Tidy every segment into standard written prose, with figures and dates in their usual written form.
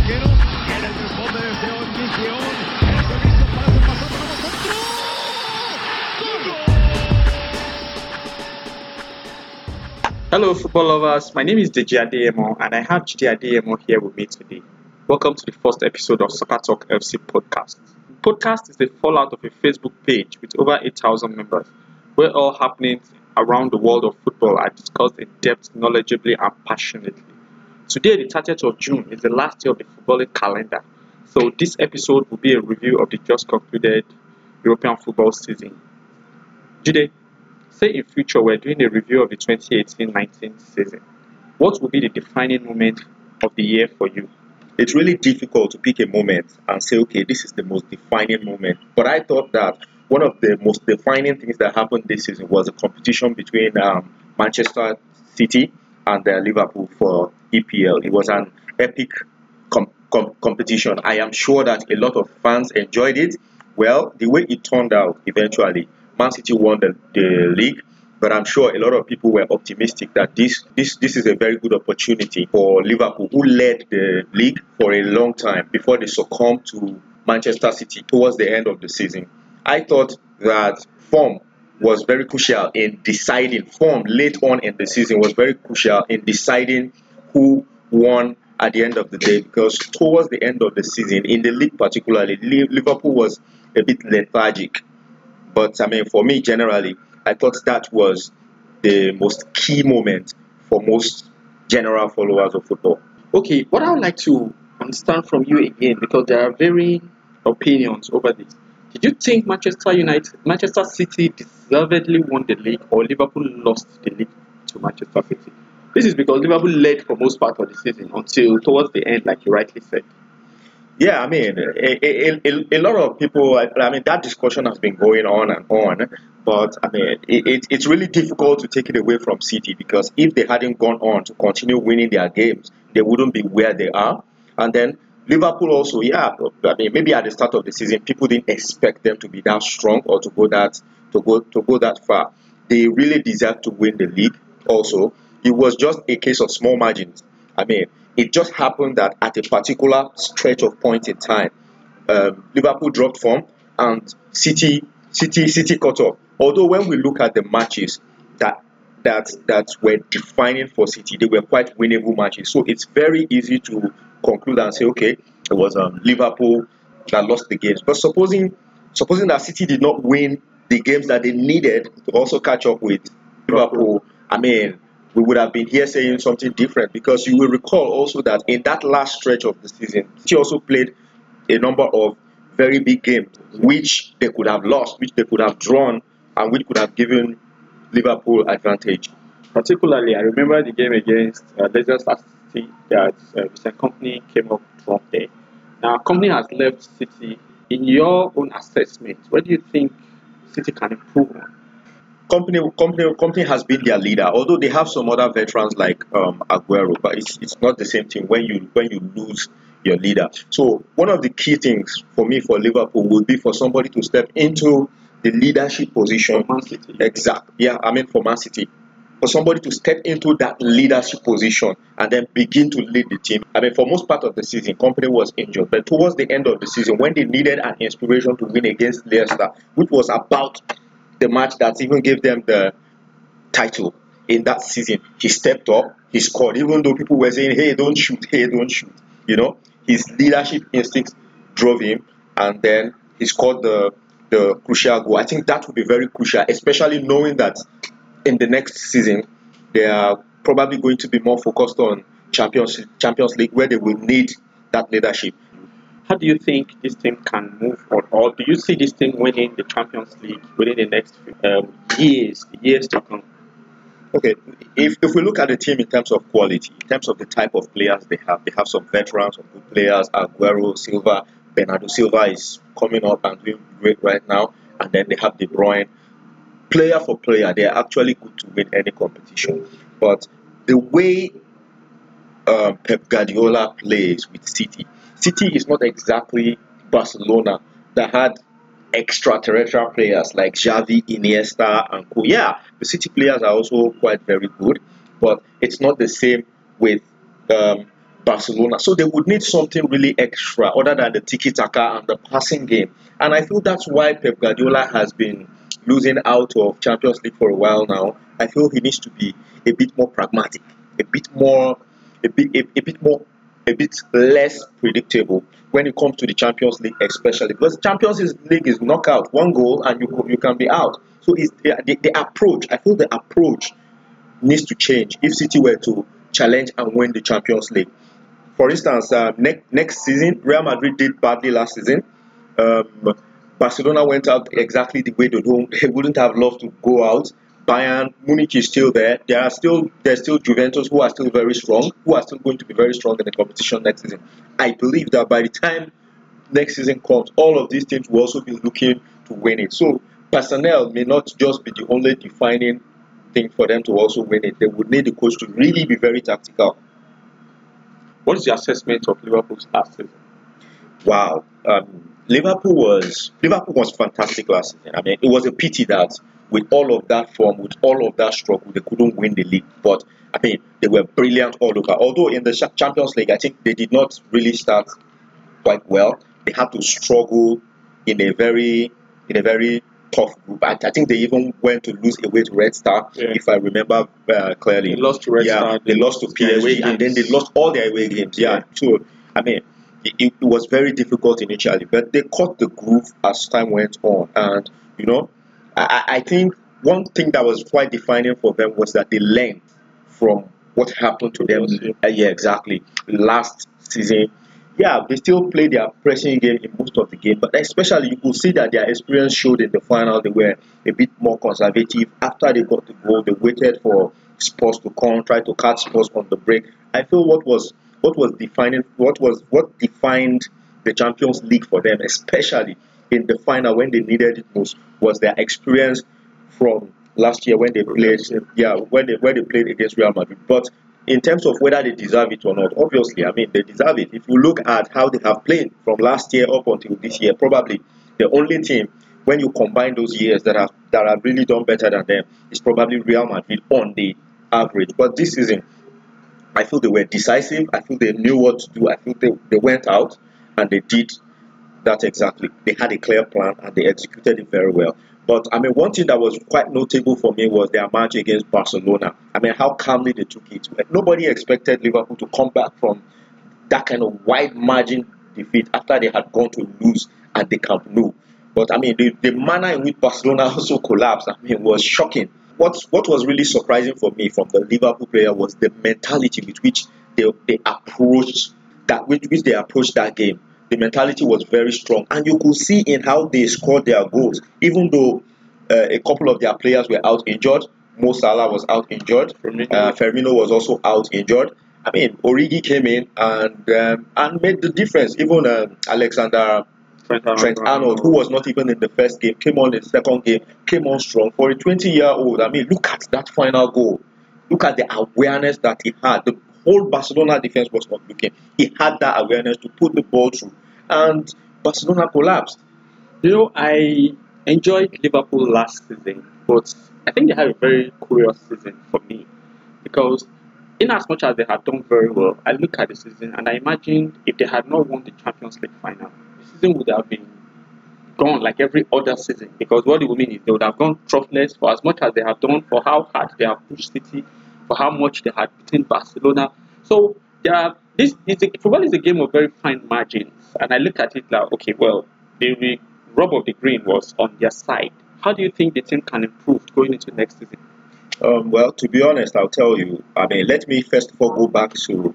quiero. Quiere el responde desde Gigión. El servicio para su pasado. Hello, football lovers. My name is Deji Adeyemo, and I have Jide Adeyemo here with me today. Welcome to the first episode of Soccer Talk FC podcast. The podcast is the fallout of a Facebook page with over 8,000 members, where all happenings around the world of football are discussed in depth, knowledgeably, and passionately. Today, the 30th of June, is the last day of the footballing calendar, so this episode will be a review of the just concluded European football season. Jide, say in future we're doing a review of the 2018-19 season. What will be the defining moment of the year for you? It's really difficult to pick a moment and say, okay, this is the most defining moment. But I thought that one of the most defining things that happened this season was a competition between Manchester City and Liverpool for EPL. It was an epic competition. I am sure that a lot of fans enjoyed it. Well, the way it turned out eventually, Man City won the league, but I'm sure a lot of people were optimistic that this is a very good opportunity for Liverpool, who led the league for a long time before they succumbed to Manchester City towards the end of the season. I thought that form was very crucial in deciding. Form late on in the season was very crucial in deciding who won at the end of the day, because towards the end of the season, in the league particularly, Liverpool was a bit lethargic. But I mean, for me, generally, I thought that was the most key moment for most general followers of football. Okay, what I would like to understand from you again, because there are varying opinions over this. Did you think Manchester City deservedly won the league, or Liverpool lost the league to Manchester City? This is because Liverpool led for most part of the season until towards the end, like you rightly said. Yeah, I mean, a lot of people, I mean, that discussion has been going on and on, but I mean, it's really difficult to take it away from City, because if they hadn't gone on to continue winning their games, they wouldn't be where they are. And then Liverpool also, yeah, I mean, maybe at the start of the season, people didn't expect them to be that strong or to go that far. They really deserve to win the league also. It was just a case of small margins. I mean, it just happened that at a particular stretch of point in time, Liverpool dropped form and City caught up. Although when we look at the matches that were defining for City, they were quite winnable matches. So it's very easy to conclude and say, okay, it was Liverpool that lost the games. But supposing that City did not win the games that they needed to also catch up with Liverpool, I mean, we would have been here saying something different, because you will recall also that in that last stretch of the season, City also played a number of very big games which they could have lost, which they could have drawn, and which could have given Liverpool advantage. Particularly, I remember the game against Leicester City that Vincent Kompany came up from there. Now, Kompany has left City. In your own assessment, what do you think City can improve on? Kompany has been their leader, although they have some other veterans like Aguero, but it's not the same thing when you lose your leader. So one of the key things for me for Liverpool would be for somebody to step into the leadership position. For Man City. Exactly. Yeah, I mean for Man City. For somebody to step into that leadership position and then begin to lead the team. I mean, for most part of the season, Kompany was injured, but towards the end of the season, when they needed an inspiration to win against Leicester, which was about the match that even gave them the title in that season, he stepped up, he scored, even though people were saying, hey, don't shoot. You know, his leadership instincts drove him, and then he scored the crucial goal. I think that would be very crucial, especially knowing that in the next season, they are probably going to be more focused on Champions League, where they will need that leadership. How do you think this team can move on, or do you see this team winning the Champions League within the next years to come? Okay, if we look at the team in terms of quality, in terms of the type of players they have some veterans, some good players. Aguero, Silva, Bernardo Silva is coming up and doing great right now, and then they have De Bruyne. Player for player, they are actually good to win any competition. But the way Pep Guardiola plays with City is not exactly Barcelona that had extraterrestrial players like Xavi, Iniesta, and co. Yeah, the City players are also quite very good, but it's not the same with Barcelona. So they would need something really extra other than the tiki-taka and the passing game. And I feel that's why Pep Guardiola has been losing out of Champions League for a while now. I feel he needs to be a bit more pragmatic, a bit more, a bit less predictable when it comes to the Champions League, especially because Champions League is knockout, one goal and you can be out. So it's the approach. I feel the approach needs to change if City were to challenge and win the Champions League. For instance, next season, Real Madrid did badly last season. Um, Barcelona went out exactly the way they wouldn't have loved to go out. Bayern Munich is still there. There's still Juventus who are still very strong, who are still going to be very strong in the competition next season. I believe that by the time next season comes, all of these teams will also be looking to win it. So personnel may not just be the only defining thing for them to also win it. They would need the coach to really be very tactical. What is your assessment of Liverpool's last season? Wow, Liverpool was fantastic last season. I mean, it was a pity that with all of that form, with all of that struggle, they couldn't win the league. But I mean, they were brilliant all over. Although in the Champions League, I think they did not really start quite well. They had to struggle in a very tough group. I think they even went to lose away to Red Star, if I remember clearly. They lost to Red Star. They lost to PSG, and then they lost all their away games. Yeah. So I mean, it was very difficult initially, but they caught the groove as time went on. And you know, I think one thing that was quite defining for them was that they learned from what happened to them. Yeah, exactly. Last season, yeah, they still play their pressing game in most of the game, but especially you could see that their experience showed in the final. They were a bit more conservative. After they got the goal, they waited for Spurs to come, try to catch Spurs on the break. I feel what defined the Champions League for them, especially in the final when they needed it most, was their experience from last year when they played, when they played against Real Madrid. But in terms of whether they deserve it or not, obviously, I mean, they deserve it. If you look at how they have played from last year up until this year, probably the only team, when you combine those years that have really done better than them, is probably Real Madrid on the average. But this season, I feel they were decisive. I feel they knew what to do. I think they went out and they did that exactly. They had a clear plan and they executed it very well. But I mean, one thing that was quite notable for me was their match against Barcelona. I mean, how calmly they took it. Nobody expected Liverpool to come back from that kind of wide margin defeat after they had gone to lose at the Camp Nou. But I mean, the manner in which Barcelona also collapsed, I mean, was shocking. What was really surprising for me from the Liverpool player was the mentality with which they approached that game. The mentality was very strong, and you could see in how they scored their goals. Even though a couple of their players were out injured, Mo Salah was out injured, Firmino was also out injured. I mean, Origi came in and made the difference. Even Alexander Trent Arnold, who was not even in the first game, came on in the second game, came on strong. For a 20-year-old, I mean, look at that final goal. Look at the awareness that he had. The whole Barcelona defense was not looking. He had that awareness to put the ball through. And Barcelona collapsed. You know, I enjoyed Liverpool last season, but I think they had a very curious season for me. Because in as much as they had done very well, I look at the season and I imagine if they had not won the Champions League final, the season would have been gone like every other season. Because what it would mean is they would have gone troughless for as much as they have done, for how hard they have pushed City, for how much they had beaten Barcelona. So football is a game of very fine margins. And I look at it like, okay, well, the rub of the green was on their side. How do you think the team can improve going into next season? Well, to be honest, I'll tell you. I mean, let me first of all go back to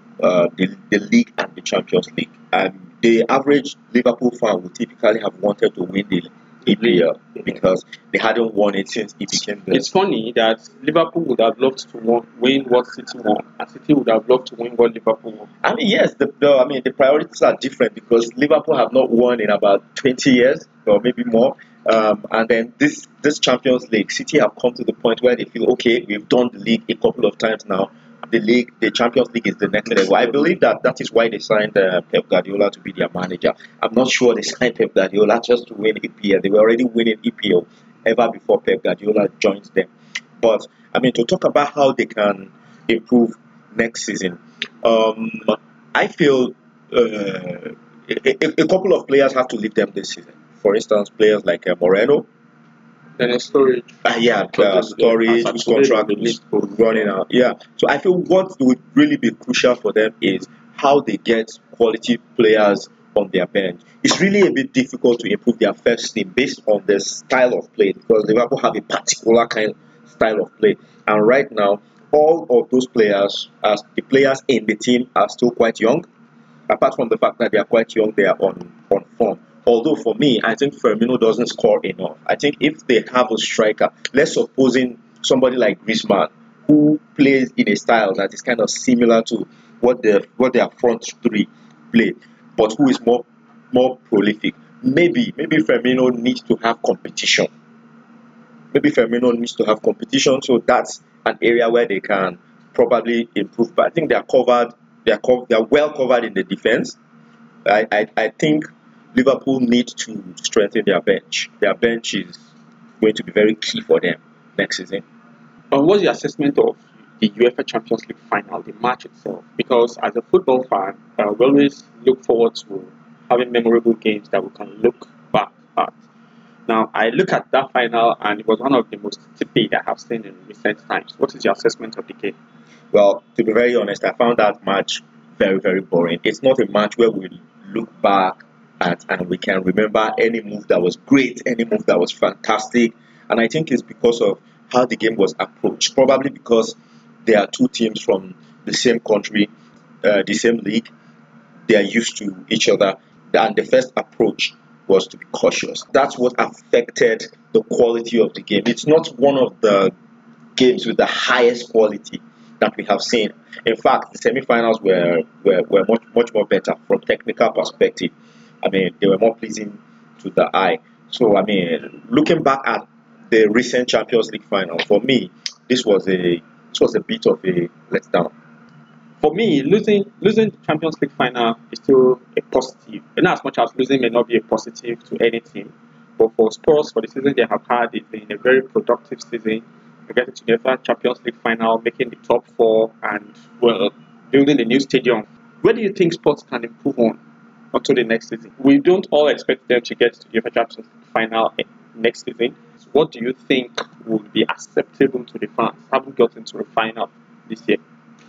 the league and the Champions League. The average Liverpool fan would typically have wanted to win the EPL because they hadn't won it since it became the... It's funny that Liverpool would have loved to win what City won, and City would have loved to win what Liverpool won. I mean, yes, the priorities are different because Liverpool have not won in about 20 years or maybe more. And then this Champions League, City have come to the point where they feel, okay, we've done the league a couple of times now. The Champions League is the next level. I believe that is why they signed Pep Guardiola to be their manager. I'm not sure they signed Pep Guardiola just to win EPL. They were already winning EPL ever before Pep Guardiola joined them. But I mean, to talk about how they can improve, next season. Um, I feel a couple of players have to leave them this season. For instance, players like Moreno. Then a storage. Yeah, storage, whose Today contract the is list goes. running out. Yeah, so I feel what would really be crucial for them is how they get quality players on their bench. It's really a bit difficult to improve their first team based on the style of play because Liverpool have a particular kind of style of play, and right now all of those players, as the players in the team, are still quite young. Apart from the fact that they are quite young, they are on form. Although for me, I think Firmino doesn't score enough. I think if they have a striker, let's supposing somebody like Griezmann, who plays in a style that is kind of similar to what their front three play, but who is more prolific. Maybe Firmino needs to have competition. Maybe Firmino needs to have competition, so that's an area where they can probably improve. But I think they are covered. They are well covered in the defense. I think Liverpool need to strengthen their bench. Their bench is going to be very key for them next season. What's your assessment of the UEFA Champions League final, the match itself? Because as a football fan, we always look forward to having memorable games that we can look back at. Now, I look at that final and it was one of the most tepid I have seen in recent times. What is your assessment of the game? Well, to be very honest, I found that match very, very boring. It's not a match where we look back at and we can remember any move that was great, any move that was fantastic. And I think it's because of how the game was approached. Probably because there are two teams from the same country, the same league. They are used to each other. And the first approach was to be cautious. That's what affected the quality of the game. It's not one of the games with the highest quality that we have seen. In fact, the semi-finals were much more better from technical perspective. I mean, they were more pleasing to the eye. So, I mean, looking back at the recent Champions League final, for me, this was a bit of a letdown. For me, losing the Champions League final is still a positive. In as much as losing may not be a positive to any team, but for Spurs, for the season they have had, it's been a very productive season. Getting to the UEFA Champions League final, making the top four, and well, building a new stadium. Where do you think Spurs can improve on until the next season? We don't all expect them to get to the UEFA Champions League final next season. So what do you think would be acceptable to the fans? Haven't gotten to the final this year.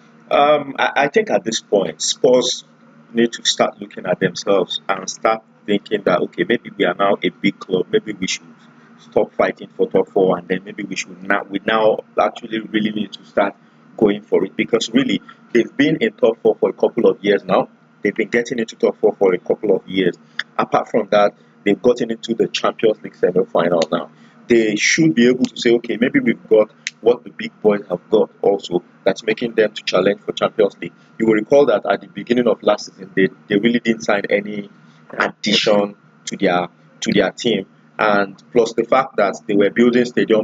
I think at this point, Spurs need to start looking at themselves and start thinking that okay, maybe we are now a big club. Maybe we should stop fighting for top four, and then maybe we now actually really need to start going for it because really they've been in top four for a couple of years now. They've been getting into top four for a couple of years. Apart from that, they've gotten into the Champions League semi-final now. They should be able to say, okay, maybe we've got what the big boys have got also that's making them to challenge for Champions League. You will recall that at the beginning of last season, they really didn't sign any addition to their team, and plus the fact that they were building stadium,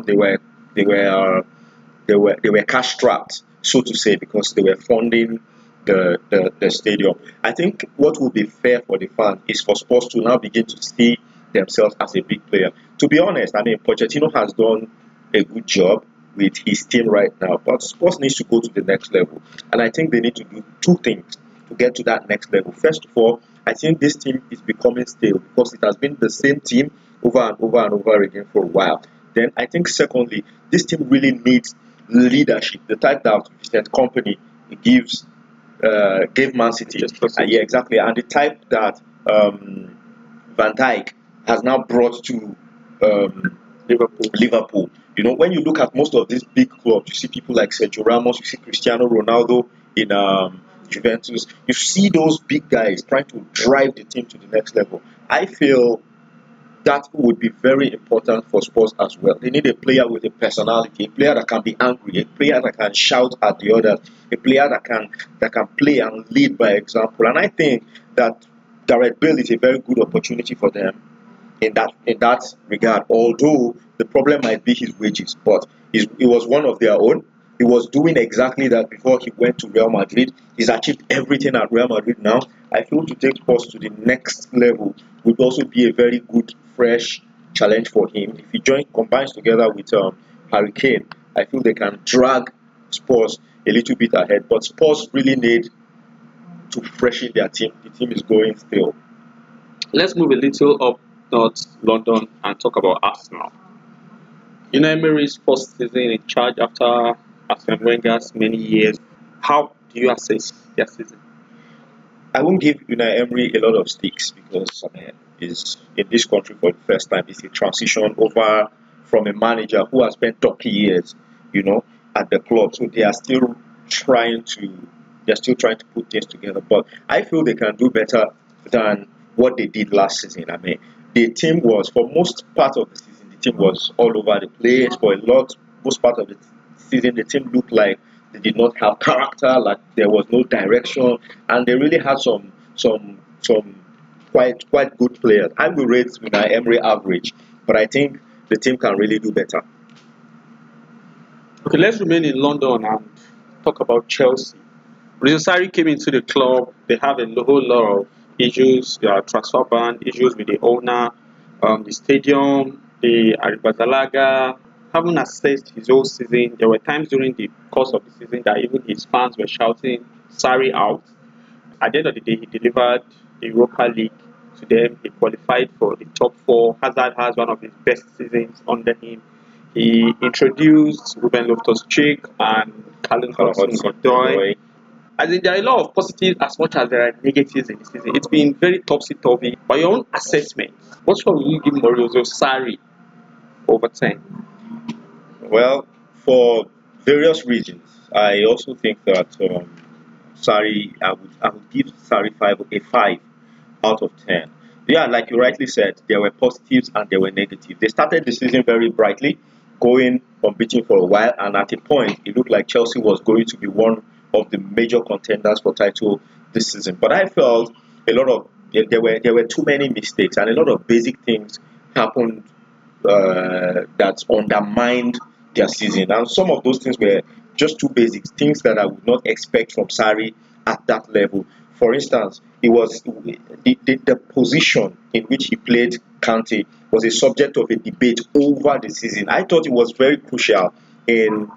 they were cash strapped, so to say, because they were funding the stadium. I think what would be fair for the fans is for Spurs to now begin to see themselves as a big player. To be honest, I mean, Pochettino has done a good job with his team right now, but Spurs needs to go to the next level. And I think they need to do two things to get to that next level. First of all, I think this team is becoming stale because it has been the same team over and over and over again for a while. Then I think secondly, this team really needs leadership, the type that Vincent Kompany gives gave Man City. Yeah, exactly, and the type that Van Dijk has now brought to Liverpool. You know, when you look at most of these big clubs, you see people like Sergio Ramos, you see Cristiano Ronaldo in Juventus. You see those big guys trying to drive the team to the next level. I feel that would be very important for Spurs as well. They need a player with a personality, a player that can be angry, a player that can shout at the others, a player that can play and lead by example. And I think that Gareth Bale is a very good opportunity for them in that regard. Although the problem might be his wages, but he was one of their own. He was doing exactly that before he went to Real Madrid. He's achieved everything at Real Madrid now. I feel to take Spurs to the next level would also be a very good, fresh challenge for him. If he combines together with Harry Kane, I feel they can drag Spurs a little bit ahead. But Spurs really need to freshen their team. The team is going still. Let's move a little up north London and talk about Arsenal. Unai Emery's first season in charge after Arsene Wenger's many years. How do you assess their season? I won't give Unai Emery a lot of sticks because I mean, he's in this country for the first time. It's a transition over from a manager who has spent 30 years, at the club. So they are still trying to put things together. But I feel they can do better than what they did last season. I mean, the team was for most part of the season, the team was all over the place. For most part of the season, the team looked like they did not have character, like there was no direction, and they really had some quite good players. I will rate Unai Emery average, but I think the team can really do better. Okay, let's remain in London and talk about Chelsea. Maurizio Sarri came into the club. They have a whole lot of issues. There are transfer ban issues with the owner, the stadium, the Aribazalaga. Haven't assessed his whole season. There were times during the course of the season that even his fans were shouting Sarri out. At the end of the day, he delivered the Europa League to them. He qualified for the top four. Hazard has one of his best seasons under him. He introduced Ruben Loftus-Cheek and Callum Hudson-Odoi. As in, there are a lot of positives as much as there are negatives in the season. It's been very topsy-turvy. By your own assessment, what score will you give Maurizio Sarri over 10? Well, for various reasons, I also think that Sarri, I would give Sarri a 5 out of 10. Yeah, like you rightly said, there were positives and there were negatives. They started the season very brightly, going unbeaten for a while, and at a point, it looked like Chelsea was going to be one of the major contenders for title this season. But I felt there were too many mistakes and a lot of basic things happened that undermined their season. And some of those things were just too basic, things that I would not expect from Sarri at that level. For instance, it was the position in which he played Kante was a subject of a debate over the season. I thought it was very crucial in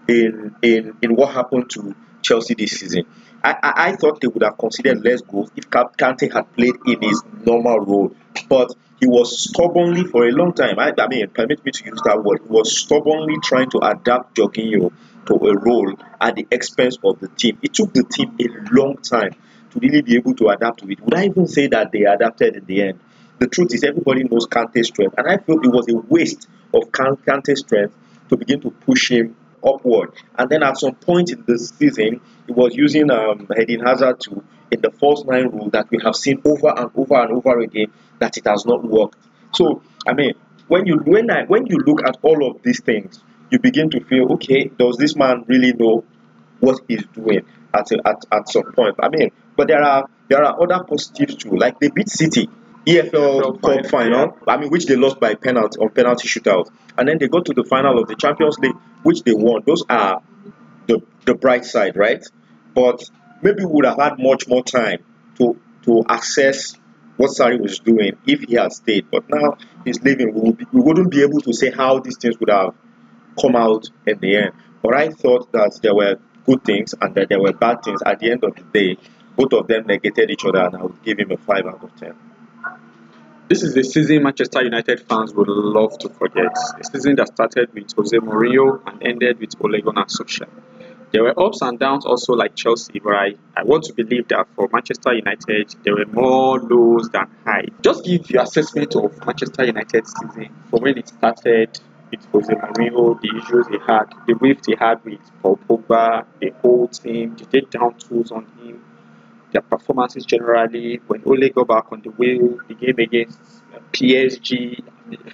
what happened to Chelsea this season. I thought they would have considered less goals if Kante had played in his normal role, but he was stubbornly for a long time. I mean, permit me to use that word. He was stubbornly trying to adapt Jorginho to a role at the expense of the team. It took the team a long time to really be able to adapt to it. Would I even say that they adapted in the end? The truth is, everybody knows Kante's strength, and I feel it was a waste of Kante's strength to begin to push him upward. And then at some point in the season, he was using Eden Hazard in the false nine rule that we have seen over and over and over again that it has not worked. So I mean, when you look at all of these things, you begin to feel, okay, does this man really know what he's doing at some point? I mean, but there are other positives too, like they beat City. EFL Cup final, I mean, which they lost by penalty shootout, and then they go to the final of the Champions League, which they won. Those are the bright side, right? But maybe we would have had much more time to assess what Sarri was doing if he had stayed. But now he's leaving. We wouldn't be able to say how these things would have come out in the end. But I thought that there were good things and that there were bad things. At the end of the day, both of them negated each other, and I would give him a 5 out of 10. This is the season Manchester United fans would love to forget. A season that started with Jose Mourinho and ended with Ole Gunnar Solskjaer. There were ups and downs also like Chelsea, but I want to believe that for Manchester United, there were more lows than highs. Just give your assessment of Manchester United's season from when it started with Jose Mourinho, the issues he had, the rift he had with Paul Pogba, the whole team, the take-down tools on him, their performances generally, when Ole got back on the wheel, the game against PSG.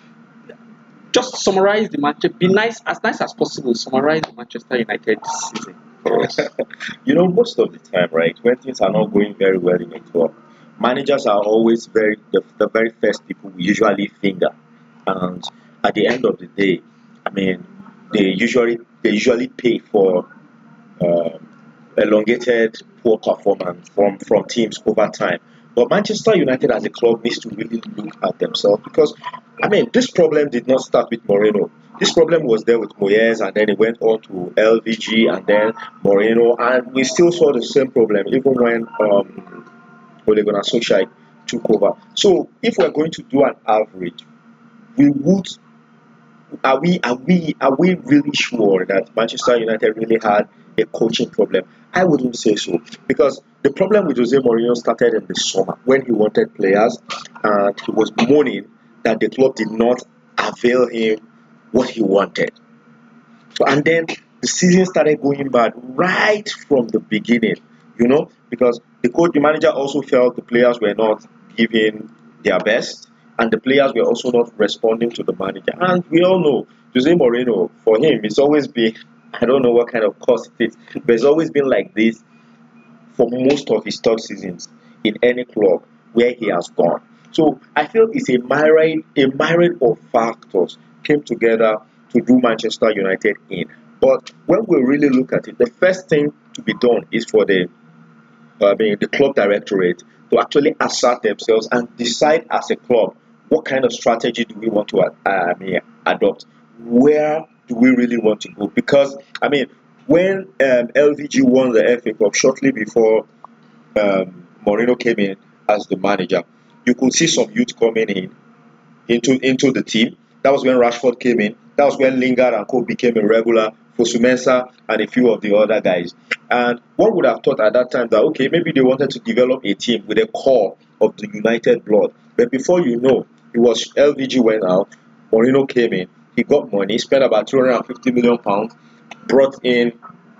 Just summarize the match. Be nice as possible. Summarize the Manchester United season for us. Most of the time, right, when things are not going very well in a club, managers are always the very first people we usually finger. And at the end of the day, I mean, they usually pay for elongated poor performance from teams over time. But Manchester United as a club needs to really look at themselves because, I mean, this problem did not start with Mourinho. this problem was there with Moyes, and then it went on to LVG, and then Moreno, and we still saw the same problem even when Ole Gunnar Solskjaer took over. So if we're going to do an average, we would are we really sure that Manchester United really had a coaching problem? I wouldn't say so, because the problem with Jose Mourinho started in the summer when he wanted players and he was moaning that the club did not avail him what he wanted. So, and then the season started going bad right from the beginning, because the manager also felt the players were not giving their best, and the players were also not responding to the manager. And we all know Jose Mourinho, for him, it's always been, I don't know what kind of course it is, but it's always been like this for most of his third seasons in any club where he has gone. So I feel it's a myriad of factors came together to do Manchester United in. But when we really look at it, the first thing to be done is for the club directorate to actually assert themselves and decide as a club what kind of strategy do we want to adopt. Where do we really want to go? Because when LVG won the FA Cup shortly before Mourinho came in as the manager, you could see some youth coming into the team. That was when Rashford came in. That was when Lingard and Co became a regular, Fosu-Mensah and a few of the other guys. And one would have thought at that time that, okay, maybe they wanted to develop a team with a core of the United blood. But before you know, it was LVG went out, Mourinho came in, he got money, spent about £250 million, brought in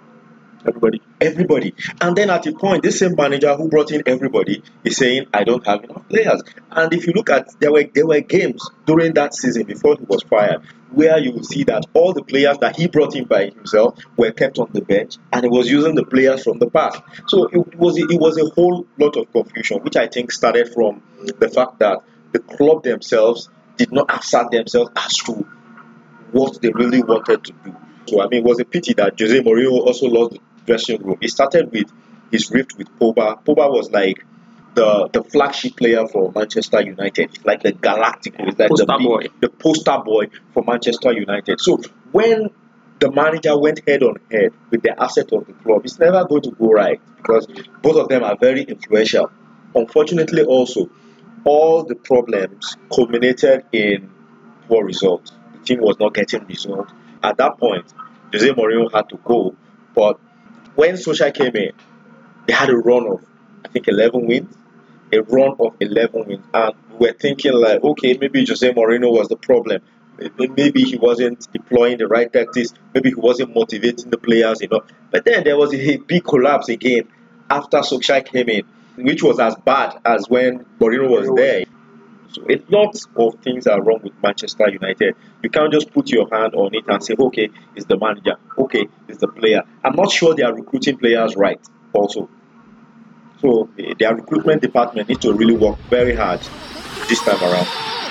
everybody. And then at a point, this same manager who brought in everybody is saying, I don't have enough players. And if you look at, there were games during that season before he was fired, where you will see that all the players that he brought in by himself were kept on the bench, and he was using the players from the past. So it was a whole lot of confusion, which I think started from the fact that the club themselves did not assert themselves as to what they really wanted to do. So it was a pity that Jose Mourinho also lost the dressing room. It started with his rift with Pogba. Pogba was like the flagship player for Manchester United. It's like the Galactico. It's like the poster boy for Manchester United. So when the manager went head on head with the asset of the club, it's never going to go right, because both of them are very influential. Unfortunately, also, all the problems culminated in poor results. The team was not getting results. At that point, Jose Mourinho had to go. But when Solskjaer came in, they had a run of, I think, 11 wins. A run of 11 wins. And we were thinking like, okay, maybe Jose Mourinho was the problem. Maybe he wasn't deploying the right tactics. Maybe he wasn't motivating the players, But then there was a big collapse again after Solskjaer came in, which was as bad as when Mourinho was there. So a lot of things are wrong with Manchester United. You can't just put your hand on it and say, okay, it's the manager, okay, it's the player. I'm not sure they are recruiting players right also. So their recruitment department needs to really work very hard this time around.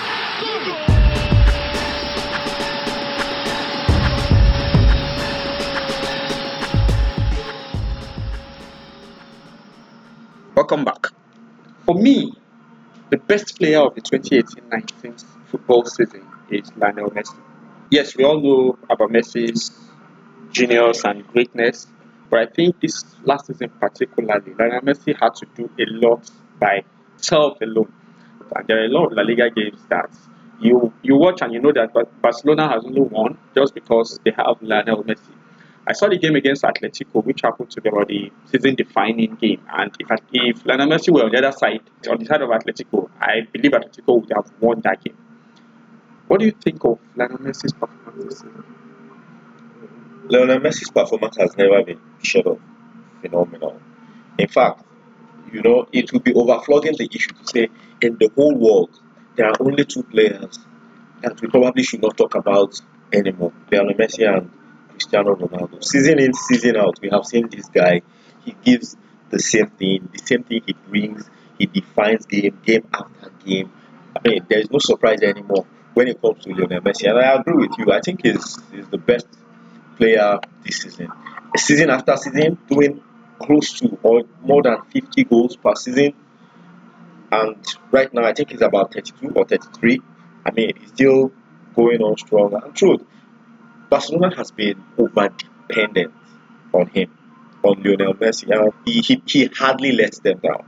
Welcome back. For me, the best player of the 2018-19 football season is Lionel Messi. Yes, we all know about Messi's genius and greatness, but I think this last season particularly, Lionel Messi had to do a lot by himself alone. And there are a lot of La Liga games that you watch and you know that Barcelona has only won just because they have Lionel Messi. I saw the game against Atletico, which happened to be the season-defining game. And if Lionel Messi were on the other side, on the side of Atletico, I believe Atletico would have won that game. What do you think of Lionel Messi's performance this season? Lionel Messi's performance has never been short of phenomenal. In fact, it would be overflogging the issue to say in the whole world, there are only two players that we probably should not talk about anymore, Lionel Messi and Cristiano Ronaldo. Season in, season out, we have seen this guy. He gives the same thing he brings. He defines game after game. There is no surprise anymore when it comes to Lionel Messi. And I agree with you. I think he's the best player this season. Season after season, doing close to or more than 50 goals per season. And right now, I think he's about 32 or 33. He's still going on strong. And truth, Barcelona has been over dependent on him, on Lionel Messi, and he hardly lets them down.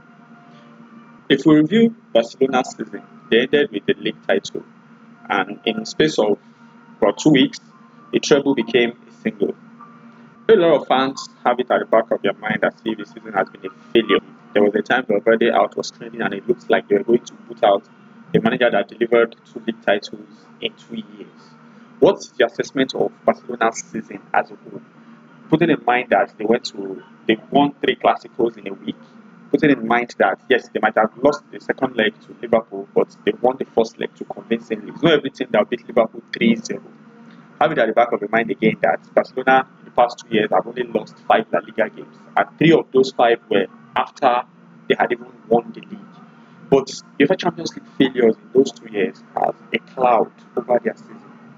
If we review Barcelona's season, they ended with the league title, and in space of about 2 weeks, the treble became a single. A lot of fans have it at the back of their mind as if the season has been a failure. There was a time Valverde out was training, and it looked like they were going to put out the manager that delivered 2 league titles in 2 years. What's the assessment of Barcelona's season as a whole? Putting in mind that they won 3 Clásicos in a week. Putting in mind that yes, they might have lost the second leg to Liverpool, but they won the first leg to convincingly. It's not every team that beat Liverpool 3-0. Have it at the back of your mind again that Barcelona in the past 2 years have only lost 5 La Liga games, and 3 of those 5 were after they had even won the league. But UEFA Champions League failures in those 2 years have a cloud over their season.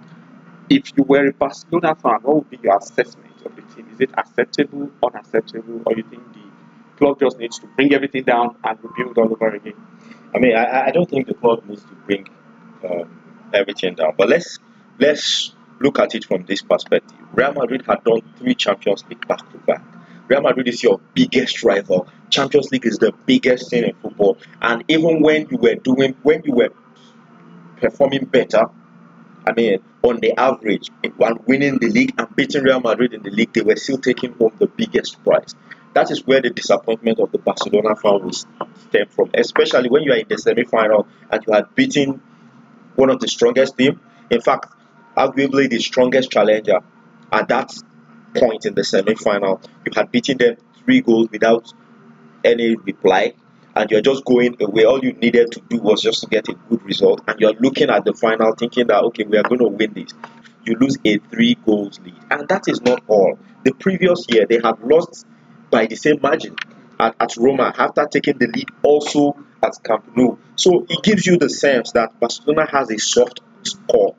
If you were a Barcelona fan, what would be your assessment of the team? Is it acceptable, unacceptable, or you think the club just needs to bring everything down and rebuild all over again? I mean, I don't think the club needs to bring everything down. But let's look at it from this perspective. Real Madrid had done 3 Champions League back to back. Real Madrid is your biggest rival. Champions League is the biggest thing in football. And even when you were performing better, I mean, on the average, when winning the league and beating Real Madrid in the league, they were still taking home the biggest prize. That is where the disappointment of the Barcelona fan will stem from, especially when you are in the semi-final and you are beating one of the strongest teams. In fact, arguably the strongest challenger at that point in the semi-final. You had beaten them 3 goals without any reply, and you're just going away. All you needed to do was just to get a good result, and you're looking at the final thinking that okay, we are going to win this. You lose a 3 goals lead, and that is not all. The previous year they had lost by the same margin at Roma after taking the lead also at Camp Nou. So it gives you the sense that Barcelona has a soft core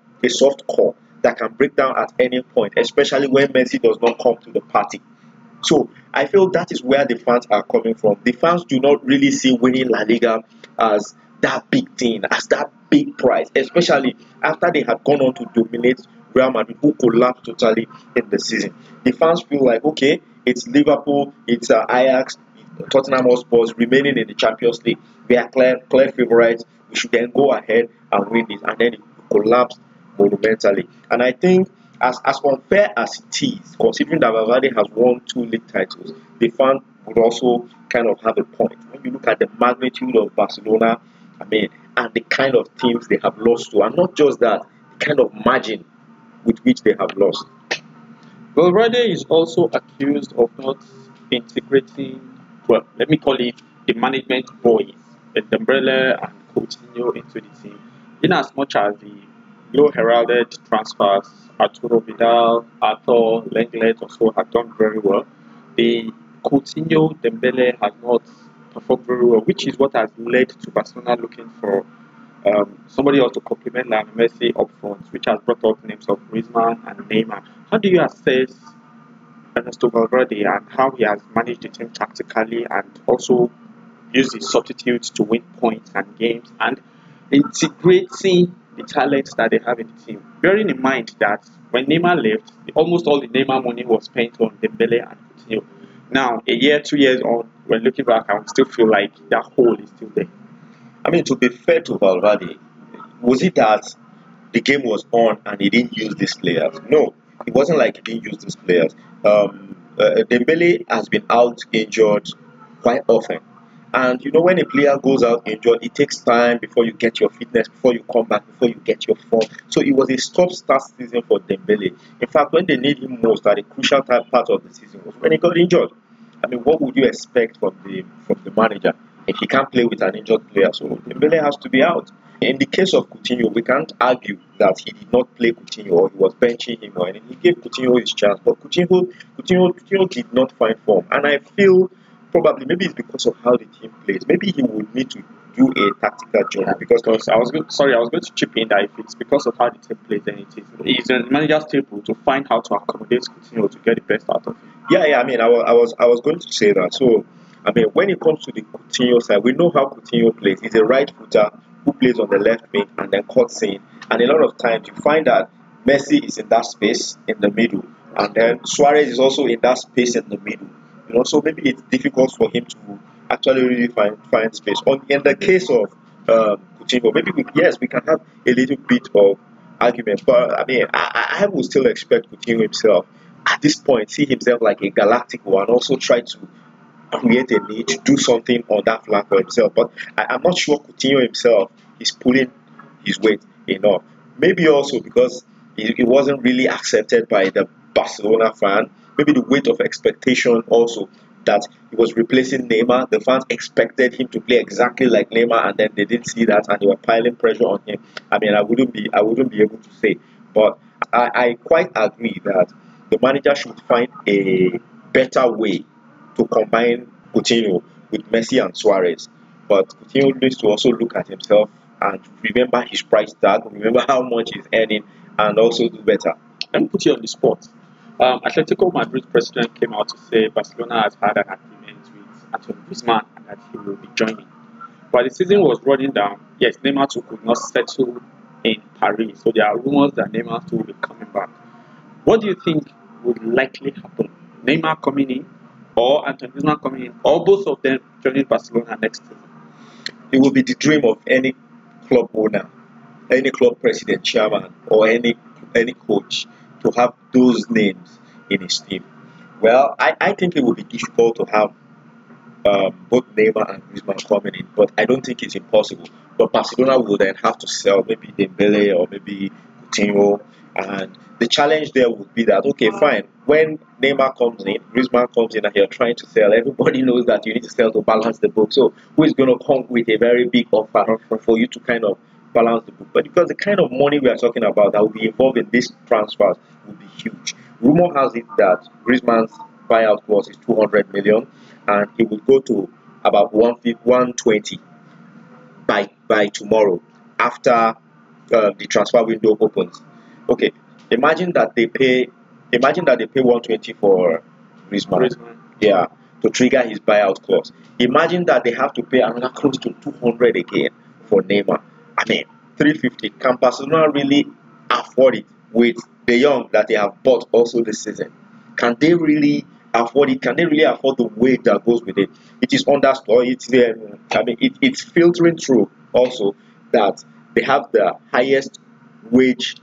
that can break down at any point, especially when Messi does not come to the party. So I feel that is where the fans are coming from. The fans do not really see winning La Liga as that big thing, as that big prize, especially after they had gone on to dominate Real Madrid, who collapsed totally in the season. The fans feel like, okay, it's Liverpool, it's Ajax, Tottenham Hotspur remaining in the Champions League. We are clear favorites. We should then go ahead and win this, and then it collapsed monumentally. And I think as unfair as it is, considering that Valverde has won 2 league titles, the fan would also kind of have a point. When you look at the magnitude of Barcelona, I mean, and the kind of teams they have lost to, and not just that, the kind of margin with which they have lost. Valverde is also accused of not integrating, well, let me call it the management boys, Dembele and Coutinho into the team, in as much as the low-heralded transfers, Arturo Vidal, Arthur, Lenglet also have done very well. The Coutinho, Dembele has not performed very well, which is what has led to Barcelona looking for somebody else to complement Lionel Messi up front, which has brought up names of Griezmann and Neymar. How do you assess Ernesto Valverde and how he has managed the team tactically and also used his substitutes to win points and games and integrating the talents that they have in the team? Bearing in mind that when Neymar left, almost all the Neymar money was spent on Dembele and Coutinho. Now, a year, 2 years on, when looking back, I still feel like that hole is still there. I mean, to be fair to Valverde, was it that the game was on and he didn't use these players? No, it wasn't like he didn't use these players. Dembele has been out injured quite often. And you know, when a player goes out injured, it takes time before you get your fitness, before you come back, before you get your form. So it was a stop-start season for Dembele. In fact, when they need him most at a crucial part of the season was when he got injured. I mean, what would you expect from the manager if he can't play with an injured player? So Dembele has to be out. In the case of Coutinho, we can't argue that he did not play Coutinho or he was benching him or anything. He gave Coutinho his chance, but Coutinho did not find form. And I feel probably maybe it's because of how the team plays. Maybe he would need to do a tactical job because I was going to chip in that if it's because of how the team plays, then it's the manager's table to find how to accommodate Coutinho to get the best out of him. Yeah. I mean, I was going to say that. So I mean, when it comes to the Coutinho side, we know how Coutinho plays. He's a right footer who plays on the left wing and then cuts in. And a lot of times you find that Messi is in that space in the middle, and then Suarez is also in that space in the middle. So maybe it's difficult for him to actually really find space. In the case of Coutinho, maybe yes, we can have a little bit of argument, but I mean, I would still expect Coutinho himself at this point see himself like a Galactico and also try to create a niche, do something on that flank for himself. But I'm not sure Coutinho himself is pulling his weight enough. Maybe also because he wasn't really accepted by the Barcelona fan. Maybe the weight of expectation also that he was replacing Neymar. The fans expected him to play exactly like Neymar, and then they didn't see that, and they were piling pressure on him. I mean, I wouldn't be able to say, but I quite agree that the manager should find a better way to combine Coutinho with Messi and Suarez. But Coutinho needs to also look at himself and remember his price tag, remember how much he's earning, and also do better. Let me put you on the spot. Atletico Madrid president came out to say Barcelona has had an agreement with Antoine Griezmann and that he will be joining. But the season was running down. Yes, Neymar too could not settle in Paris, so there are rumors that Neymar too will be coming back. What do you think would likely happen? Neymar coming in, or Antoine Griezmann coming in, or both of them joining Barcelona next season? It will be the dream of any club owner, any club president, chairman, or any coach to have those names in his team. Well, I think it will be difficult to have both Neymar and Griezmann coming in, but I don't think it's impossible. But Barcelona will then have to sell maybe Dembele or maybe Coutinho, and the challenge there would be that, okay, fine, when Neymar comes in, Griezmann comes in and you're trying to sell, everybody knows that you need to sell to balance the book. So who is going to come with a very big offer for you to kind of balance the book? But because the kind of money we are talking about that will be involved in these transfers will be huge. Rumor has it that Griezmann's buyout clause is 200 million and it will go to about 120 by tomorrow after the transfer window opens. Okay, imagine that they pay 120 for Griezmann. Yeah, to trigger his buyout clause. Imagine that they have to pay another close to 200 again for Neymar. I mean, 350. Can Barcelona really afford it with the young that they have bought also this season? Can they really afford it? Can they really afford the weight that goes with it? It is understood. It's filtering through also that they have the highest wage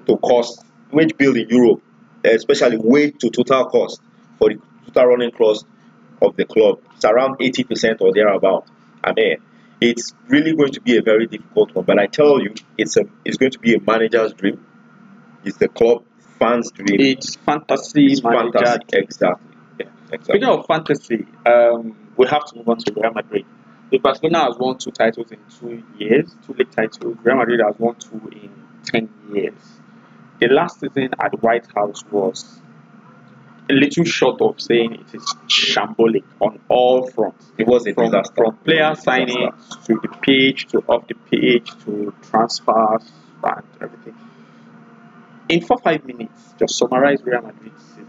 bill in Europe, especially wage to total cost for the total running cost of the club. It's around 80% or thereabout. I mean, it's really going to be a very difficult one. But I tell you, it's going to be a manager's dream. It's the club fans' dream. It's fantasy. Exactly. Yeah, exactly. Speaking of fantasy, we have to move on to Real Madrid. If Barcelona has won 2 titles in 2 years, 2 league titles, Real Madrid has won 2 in 10 years. The last season at the White House was a little short of saying it is shambolic on all fronts. It was a disaster. From player signing to the pitch, to off the pitch, to transfers and everything. In 4-5 minutes, just summarize Real Madrid's season.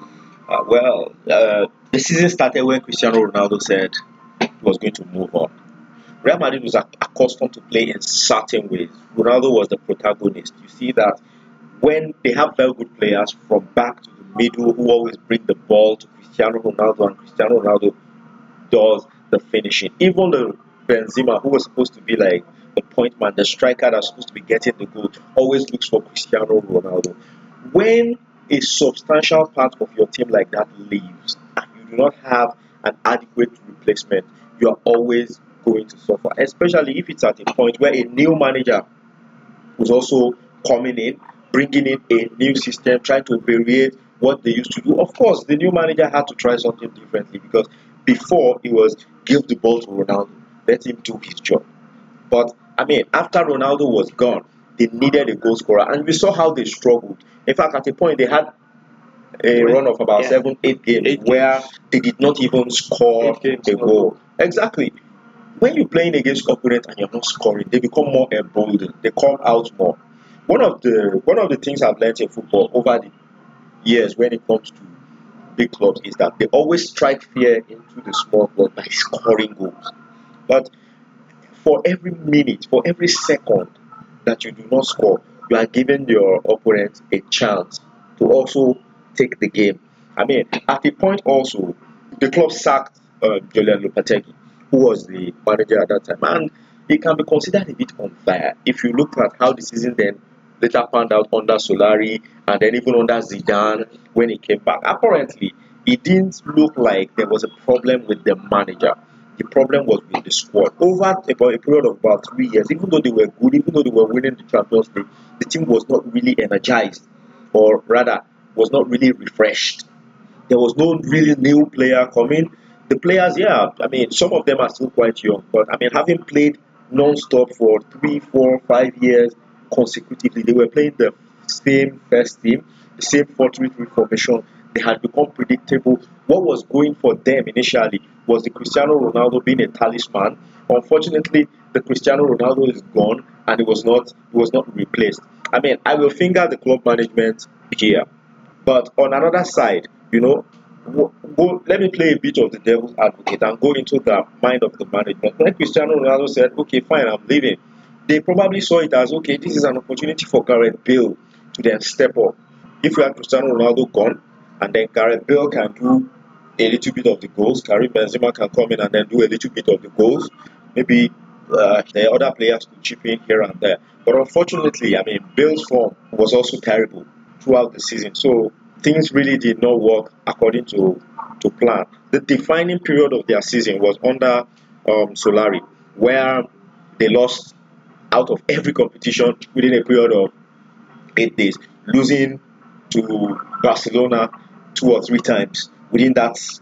The season started when Cristiano Ronaldo said he was going to move on. Real Madrid was accustomed to play in certain ways. Ronaldo was the protagonist. You see that when they have very good players from back to the middle who always bring the ball to Cristiano Ronaldo, and Cristiano Ronaldo does the finishing. Even the Benzema, who was supposed to be like the point man, the striker that's supposed to be getting the goal, always looks for Cristiano Ronaldo. When a substantial part of your team like that leaves and you do not have an adequate replacement, you are always going to suffer, especially if it's at a point where a new manager was also coming in, bringing in a new system, trying to variate what they used to do. Of course, the new manager had to try something differently because before it was give the ball to Ronaldo, let him do his job. But I mean, after Ronaldo was gone, they needed a goal scorer, and we saw how they struggled. In fact, at a point they had a run of about 7-8 games where they did not even score a goal. Exactly. When you're playing against opponents and you're not scoring, they become more emboldened. They come out more. One of the things I've learned in football over the years when it comes to big clubs is that they always strike fear into the small club by scoring goals. But for every minute, for every second that you do not score, you are giving your opponent a chance to also take the game. I mean, at a point also, the club sacked Julian Lopetegui, who was the manager at that time, and it can be considered a bit unfair if you look at how the season then later panned out under Solari and then even under Zidane when he came back. Apparently, it didn't look like there was a problem with the manager. The problem was with the squad. Over about a period of about 3 years, even though they were good, even though they were winning the Champions League, the team was not really energized, or rather, was not really refreshed. There was no really new player coming. The players, yeah, I mean, some of them are still quite young, but I mean, having played non-stop for 3, 4, 5 years consecutively, they were playing the same first team, the same 4-3-3 formation. They had become predictable. What was going for them initially was the Cristiano Ronaldo being a talisman. Unfortunately, the Cristiano Ronaldo is gone, and it was not replaced. I mean, I will finger the club management here. But on another side, let me play a bit of the devil's advocate and go into the mind of the management. When Cristiano Ronaldo said, okay, fine, I'm leaving, they probably saw it as, okay, this is an opportunity for Gareth Bale to then step up. If you have Cristiano Ronaldo gone, and then Gareth Bale can do a little bit of the goals, Karim Benzema can come in and then do a little bit of the goals, maybe the other players could chip in here and there. But unfortunately, I mean, Bale's form was also terrible throughout the season. So things really did not work according to plan. The defining period of their season was under Solari, where they lost out of every competition within a period of 8 days, losing to Barcelona 2 or 3 times within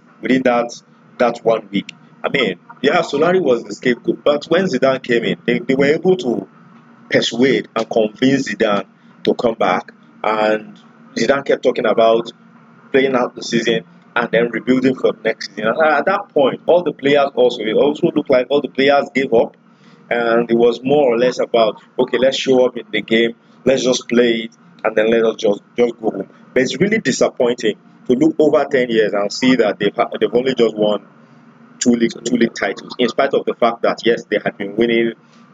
that 1 week. I mean, yeah, Solari was the scapegoat, but when Zidane came in, they were able to persuade and convince Zidane to come back, and Zidane kept talking about playing out the season and then rebuilding for the next season. And at that point, all the players it also looked like all the players gave up, and it was more or less about, okay, let's show up in the game, let's just play it, and then let us just go home. But it's really disappointing to look over 10 years and see that they've only just won two league titles, in spite of the fact that yes, they had been winning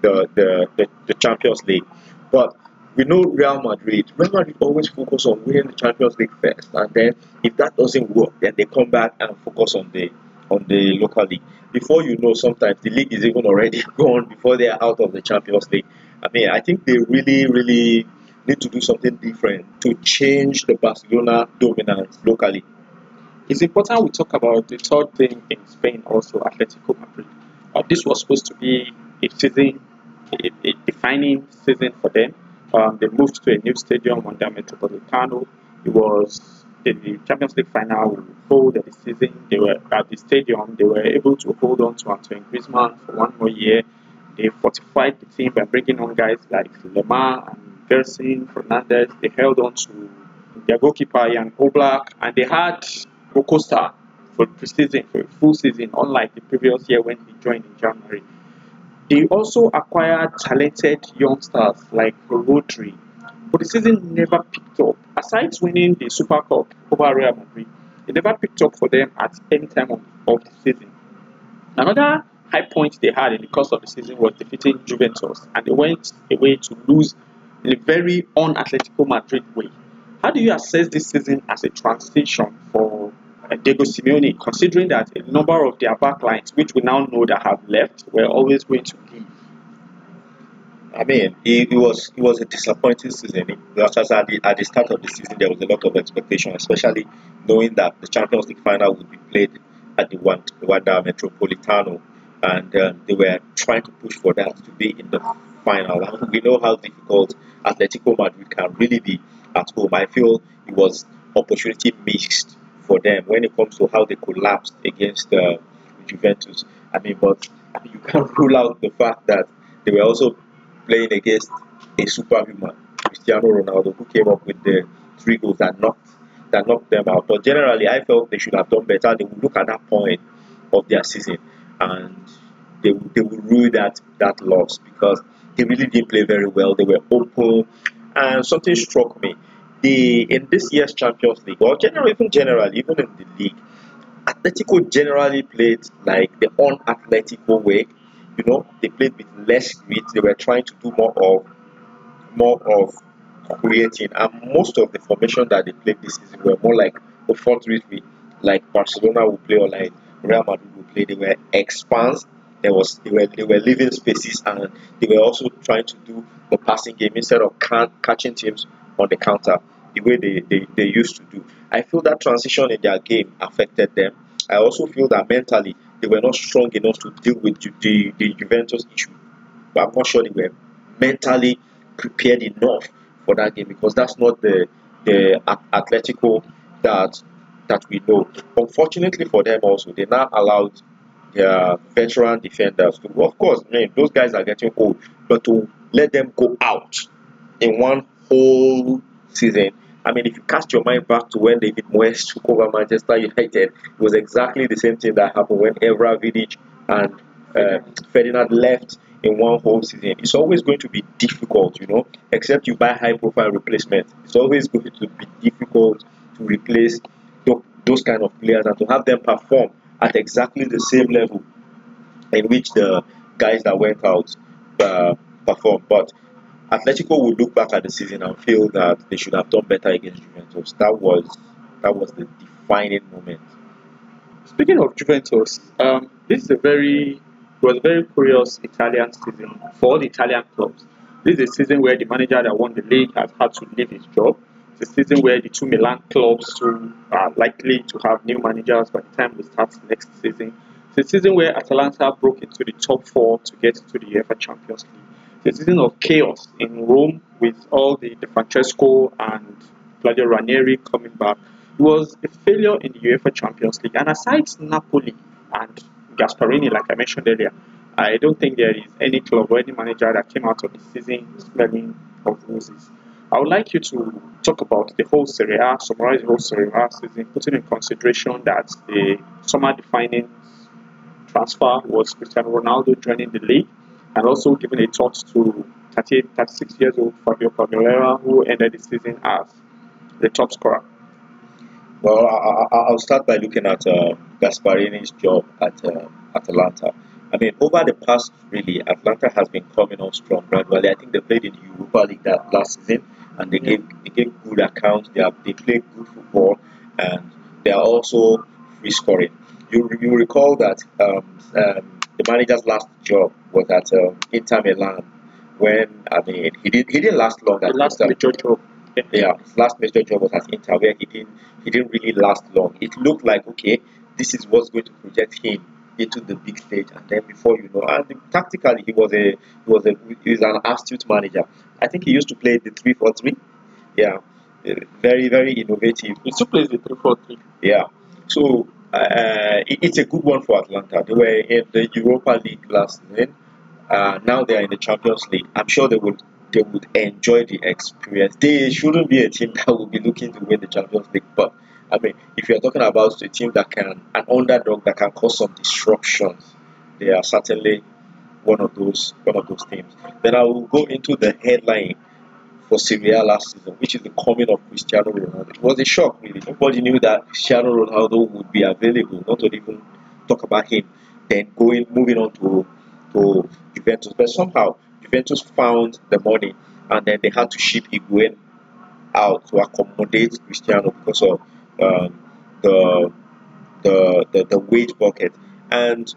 the Champions League. But we know Real Madrid always focus on winning the Champions League first, and then if that doesn't work, then they come back and focus on the local league. Before you know, sometimes the league is even already gone before they are out of the Champions League. I mean, I think they really need to do something different to change the Barcelona dominance locally. It's important we talk about the third thing in Spain, also Atletico Madrid. This was supposed to be a season, a defining season for them. They moved to a new stadium Wanda Metropolitano. It was the Champions League final will hold at the season. They were at the stadium. They were able to hold on to Antoine Griezmann for one more year. They fortified the team by bringing on guys like Lemar and Gerson Fernandez. They held on to their goalkeeper Jan Oblak, and they had Costa for preseason, for a full season, unlike the previous year when he joined in January. They also acquired talented youngsters like Rodri, but the season never picked up. Aside winning the Super Cup over Real Madrid, it never picked up for them at any time of the season. Another high point they had in the course of the season was defeating Juventus, and they went away to lose in a very un-Atletico Madrid way. How do you assess this season as a transition for Diego Simeone, considering that a number of their backlines, which we now know that have left, were always going to leave? I mean, it was a disappointing season. Because at the start of the season, there was a lot of expectation, especially knowing that the Champions League final would be played at the Wanda Metropolitano, and they were trying to push for that to be in the final. And we know how difficult Atletico Madrid can really be at home. I feel it was opportunity missed for them when it comes to how they collapsed against Juventus. But you can't rule out the fact that they were also playing against a superhuman, Cristiano Ronaldo, who came up with the 3 goals that knocked them out. But generally, I felt they should have done better. They would look at that point of their season and they would rue that loss, because they really didn't play very well. They were open, and something struck me. In this year's Champions League, or generally even in the league, Atletico generally played like the un-Atletico way. They played with less grit. They were trying to do more of creating, and most of the formation that they played this season were more like the 4-3-3, like Barcelona would play or like Real Madrid would play. They were expanse. They were leaving spaces, and they were also trying to do the passing game instead of catching teams on the counter the way they used to do. I feel that transition in their game affected them. I also feel that mentally they were not strong enough to deal with the Juventus issue. But I'm not sure they were mentally prepared enough for that game, because that's not the Atletico that we know. Unfortunately for them, also they now allowed their veteran defenders to. Of course, man, those guys are getting old, but to let them go out in one whole season. I mean, if you cast your mind back to when David Moyes took over Manchester United, it was exactly the same thing that happened when Evra, Vidic, and Ferdinand left in one whole season. It's always going to be difficult, except you buy high-profile replacements. It's always going to be difficult to replace those kind of players and to have them perform at exactly the same level in which the guys that went out performed. But Atletico will look back at the season and feel that they should have done better against Juventus. That was the defining moment. Speaking of Juventus, this is was a very curious Italian season for all the Italian clubs. This is a season where the manager that won the league has had to leave his job. It's a season where the two Milan clubs too are likely to have new managers by the time we start next season. It's a season where Atalanta broke into the top four to get to the UEFA Champions League. It's a season of chaos in Rome with all the Francesco and Claudio Ranieri coming back. It was a failure in the UEFA Champions League. And aside Napoli and Gasparini, like I mentioned earlier, I don't think there is any club or any manager that came out of the season smelling of roses. I would like you to talk about the whole Serie A, summarize the whole Serie A season, putting in consideration that the summer-defining transfer was Cristiano Ronaldo joining the league, and also giving a thought to 36 years old Fabio Palmeiras, who ended the season as the top scorer. Well, I'll start by looking at Gasparini's job at Atalanta. I mean, over the past, really, Atlanta has been coming on strong gradually. I think they played in the Europa League that last season, and they gave good accounts. They played good football, and they are also free scoring. You recall that the manager's last job was at Inter Milan, when he didn't last long at Inter. Yeah, his last major job was at Inter, where he didn't really last long. It looked like, okay, this is what's going to project him into the big stage, and then before you know, and tactically he was an astute manager. I think he used to play the 3-4-3. Yeah, very very innovative. He still plays the 3-4-3. Yeah, so it's a good one for Atlanta. They were in the Europa League last season. Now they are in the Champions League. I'm sure they would enjoy the experience. They shouldn't be a team that will be looking to win the Champions League, but I mean, if you're talking about a team an underdog that can cause some disruptions, they are certainly one of those teams. Then I will go into the headline for Serie A last season, which is the coming of Cristiano Ronaldo. It was a shock, really. Nobody knew that Cristiano Ronaldo would be available, not to even talk about him. Then moving on to Juventus, but somehow Juventus found the money, and then they had to ship Higuain out to accommodate Cristiano because of the wage bucket. And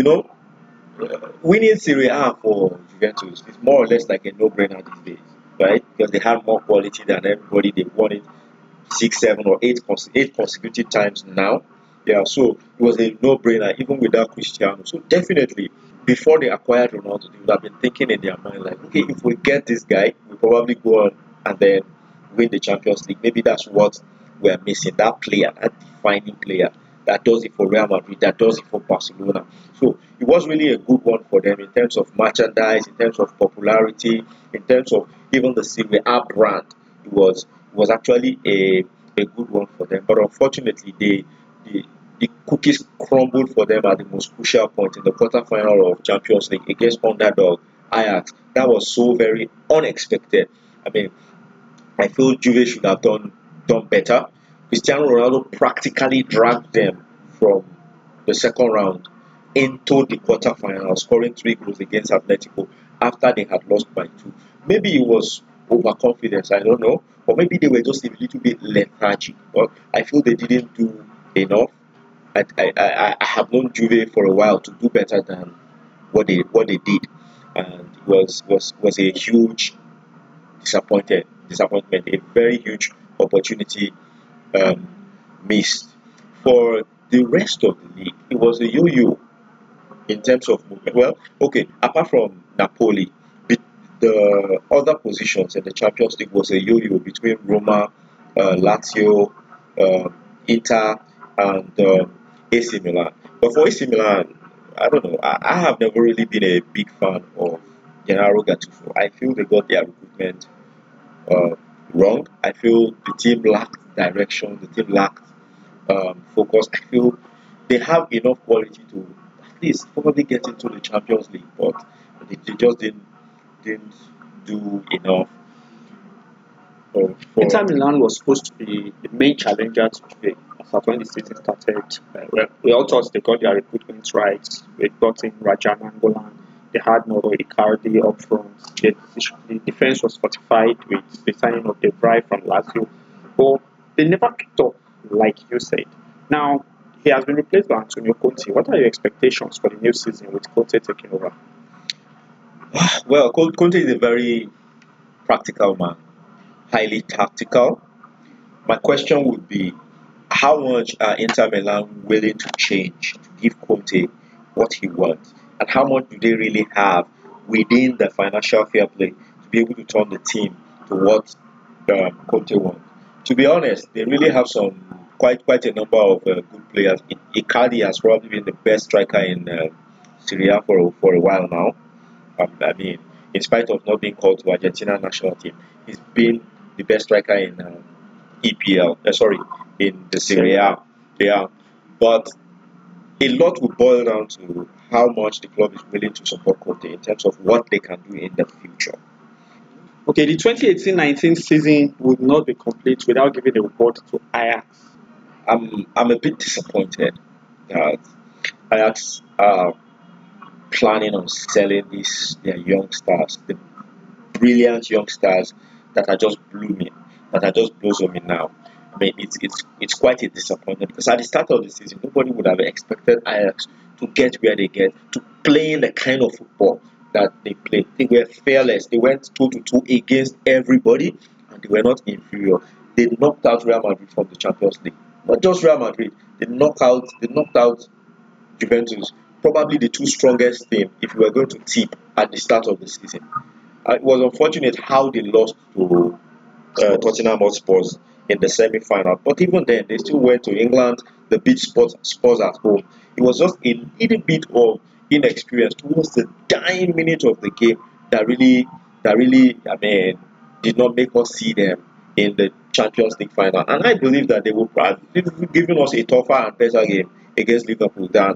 winning Serie A for Juventus is more or less like a no-brainer these days, right? Because they have more quality than everybody. They've won it 6, 7, or 8 consecutive times now. Yeah, so it was a no-brainer even without Cristiano. So definitely, before they acquired Ronaldo, they would have been thinking in their mind like, okay, if we get this guy, we'll probably go on and then win the Champions League. Maybe that's what we're missing, that player, that defining player that does it for Real Madrid, that does it for Barcelona. So it was really a good one for them in terms of merchandise, in terms of popularity, in terms of even the Serie A brand. It was actually a good one for them. But unfortunately, the cookies crumbled for them at the most crucial point in the quarterfinal of Champions League against underdog Ajax. That was so very unexpected. I mean, I feel Juve should have done better. Cristiano Ronaldo practically dragged them from the second round into the quarterfinal, scoring 3 goals against Atletico after they had lost by 2. Maybe it was overconfidence. I don't know, or maybe they were just a little bit lethargic. But I feel they didn't do enough. I have known Juve for a while to do better than what they did, and it was a huge disappointment, a very huge opportunity um, missed. For the rest of the league, it was a yo-yo in terms of movement. Well, okay, apart from Napoli, the other positions in the Champions League was a yo-yo between Roma, Lazio, Inter, and AC Milan. But for AC Milan, I don't know. I have never really been a big fan of Gennaro Gattuso. I feel they got their recruitment uh, wrong. I feel the team lacked direction. The team lacked focus. I feel they have enough quality to at least probably get into the Champions League, but they just didn't do enough Inter for Milan was supposed to be the main challenger to Juve as at when the season started. Well, we all thought they got their recruitment right. They got in Rajan Angolan. They had Noro Icardi up front. The defense was fortified with the signing of De Vrij from Lazio. But they never picked up, like you said. Now, he has been replaced by Antonio Conte. What are your expectations for the new season with Conte taking over? well, Conte is a very practical man, highly tactical. My question would be, how much are Inter Milan willing to change to give Conte what he wants, and how much do they really have within the financial fair play to be able to turn the team to what Conte wants? To be honest, they really have some quite a number of good players. Icardi has probably been the best striker in Serie A for a while now. I mean, in spite of not being called to Argentina national team, he's been the best striker in EPL. Sorry, in the Serie A. Yeah, but a lot will boil down to how much the club is willing to support Conte in terms of what they can do in the future. Okay, the 2018-19 season would not be complete without giving a report to Ajax. I'm a bit disappointed that Ajax are planning on selling these their young stars, the brilliant young stars that are just blooming, that are just blossoming now. I mean, it's quite a disappointment because at the start of the season, nobody would have expected Ajax to get where they get, to play the kind of football that they play. They were fearless. They went 2-2 against everybody, and they were not inferior. They knocked out Real Madrid from the Champions League. Not just Real Madrid. They knocked out Juventus, probably the two strongest team if you were going to tip at the start of the season. It was unfortunate how they lost to Tottenham Hotspurs in the semi-final, but even then they still went to England. They beat Spurs at home. It was just a little bit of inexperience towards the dying minute of the game that really, I mean, did not make us see them in the Champions League final. And I believe that they will probably be giving us a tougher and better game against Liverpool than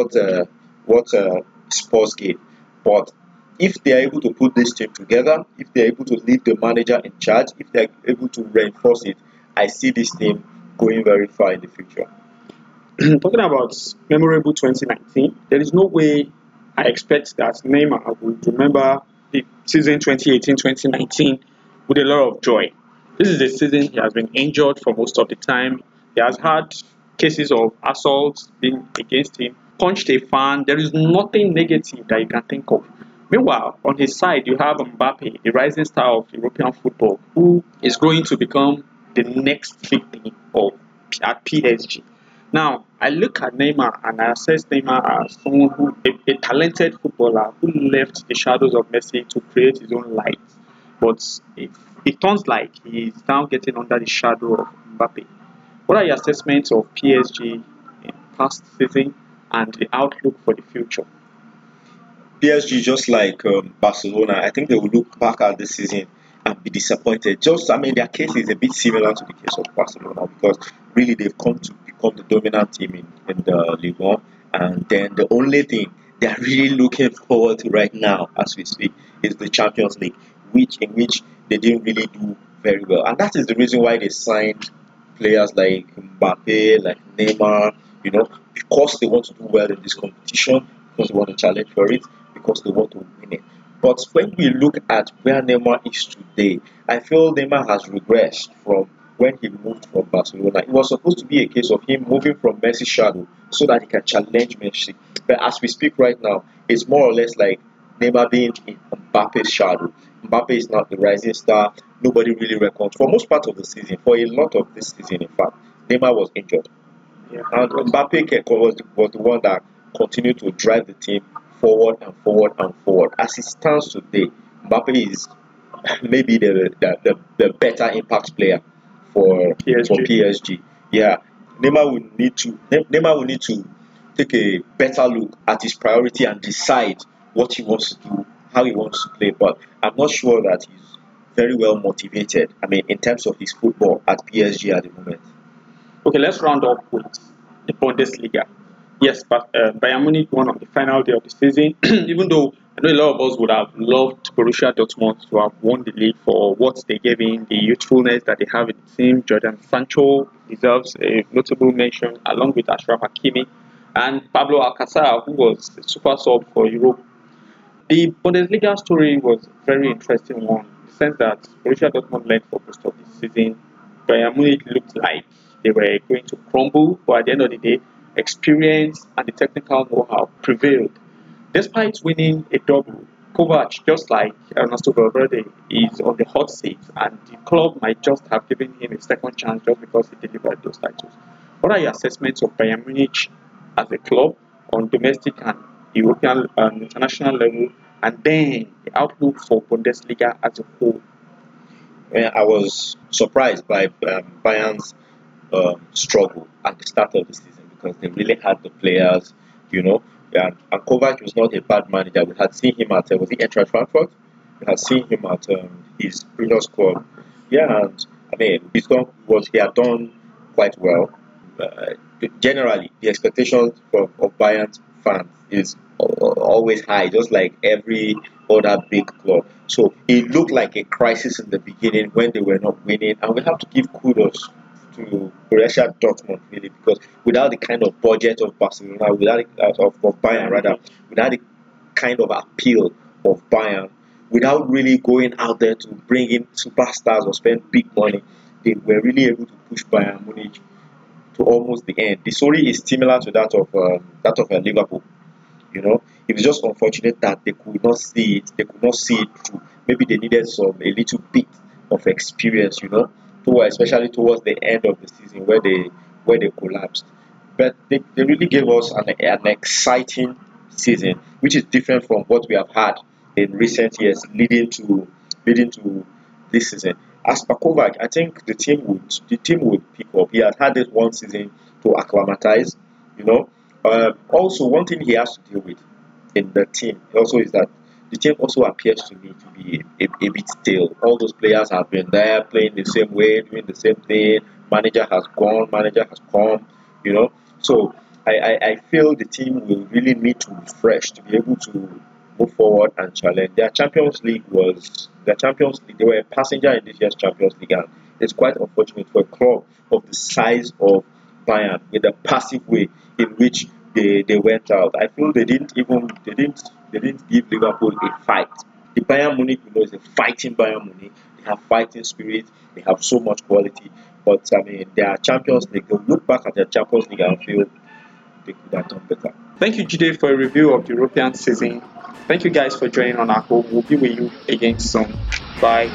what Spurs gave. But if they are able to put this team together, if they are able to leave the manager in charge, if they are able to reinforce it, I see this team going very far in the future. Talking about memorable 2019, there is no way I expect that Neymar would remember the season 2018-2019 with a lot of joy. This is the season he has been injured for most of the time. He has had cases of assault being against him, punched a fan. There is nothing negative that you can think of. Meanwhile, on his side, you have Mbappe, the rising star of European football, who is going to become the next big thing at PSG. Now, I look at Neymar and I assess Neymar as someone a talented footballer who left the shadows of Messi to create his own light. But it turns like he is now getting under the shadow of Mbappe. What are your assessments of PSG in past season and the outlook for the future? PSG, just like Barcelona, I think they will look back at this season and be disappointed. Just, I mean, their case is a bit similar to the case of Barcelona because really they've come to become the dominant team in the Ligue 1. And then the only thing they are really looking forward to right now, as we speak, is the Champions League, in which they didn't really do very well. And that is the reason why they signed players like Mbappe, like Neymar, because they want to do well in this competition, because they want to challenge for it, because they want to win it. But when we look at where Neymar is today, I feel Neymar has regressed from when he moved from Barcelona. It was supposed to be a case of him moving from Messi's shadow so that he can challenge Messi. But as we speak right now, it's more or less like Neymar being in Mbappe's shadow. Mbappe is not the rising star. Nobody really reckons. For most part of the season, for a lot of this season, in fact, Neymar was injured. Yeah. And Mbappe was the one that continued to drive the team forward and forward and forward. As it stands today, Mbappe is maybe the better impact player for PSG. Yeah, Neymar will need to take a better look at his priority and decide what he wants to do, how he wants to play. But I'm not sure that he's very well motivated. I mean, in terms of his football at PSG at the moment. Okay, let's round up with the Bundesliga. Yes, but Bayern Munich won on the final day of the season. Even though I know a lot of us would have loved Borussia Dortmund to have won the league for what they gave in, the youthfulness that they have in the team. Jordan Sancho deserves a notable mention, along with Ashraf Hakimi and Pablo Alcácer, who was a super sub for Europe. The Bundesliga story was a very interesting one, in the sense that Borussia Dortmund led for most of the season. Bayern Munich looked like they were going to crumble, but at the end of the day, experience and the technical know-how prevailed. Despite winning a double, Kovac, just like Ernesto Valverde, is on the hot seat, and the club might just have given him a second chance just because he delivered those titles. What are your assessments of Bayern Munich as a club on domestic and European and international level, and then the outlook for Bundesliga as a whole? I was surprised by Bayern's struggle at the start of the season because they really had the players, you know. And Kovac was not a bad manager. We had seen him at was it Eintracht Frankfurt? We had seen him at his previous club. Yeah, and I mean he had done quite well. Generally, the expectations of Bayern fans is always high, just like every other big club. So it looked like a crisis in the beginning when they were not winning, and we have to give kudos to Borussia Dortmund really, because without the kind of budget of Barcelona, of Bayern rather, without the kind of appeal of Bayern, without really going out there to bring in superstars or spend big money, they were really able to push Bayern Munich to almost the end. The story is similar to that of Liverpool. You know, it was just unfortunate that they could not see it. They could not see it through. Maybe they needed a little bit of experience. You know, especially towards the end of the season where they collapsed. But they really gave us an exciting season, which is different from what we have had in recent years, leading to this season. As per Kovac, I think the team would pick up. He had this one season to acclimatize, you know. Also, one thing he has to deal with in the team also is that the team also appears to me to be a bit stale. All those players have been there playing the same way, doing the same thing. Manager has gone, manager has come, you know. So I feel the team will really need to refresh to be able to move forward and challenge. Their Champions League. They were a passenger in this year's Champions League, and it's quite unfortunate for a club of the size of Bayern with the passive way in which they went out. I feel they didn't give Liverpool a fight. The Bayern Munich, is a fighting Bayern Munich. They have fighting spirit. They have so much quality. But I mean, their Champions League. They'll look back at their Champions League and feel they could have done better. Thank you, Jide, for a review of the European season. Thank you guys for joining on our home. We'll be with you again soon. Bye.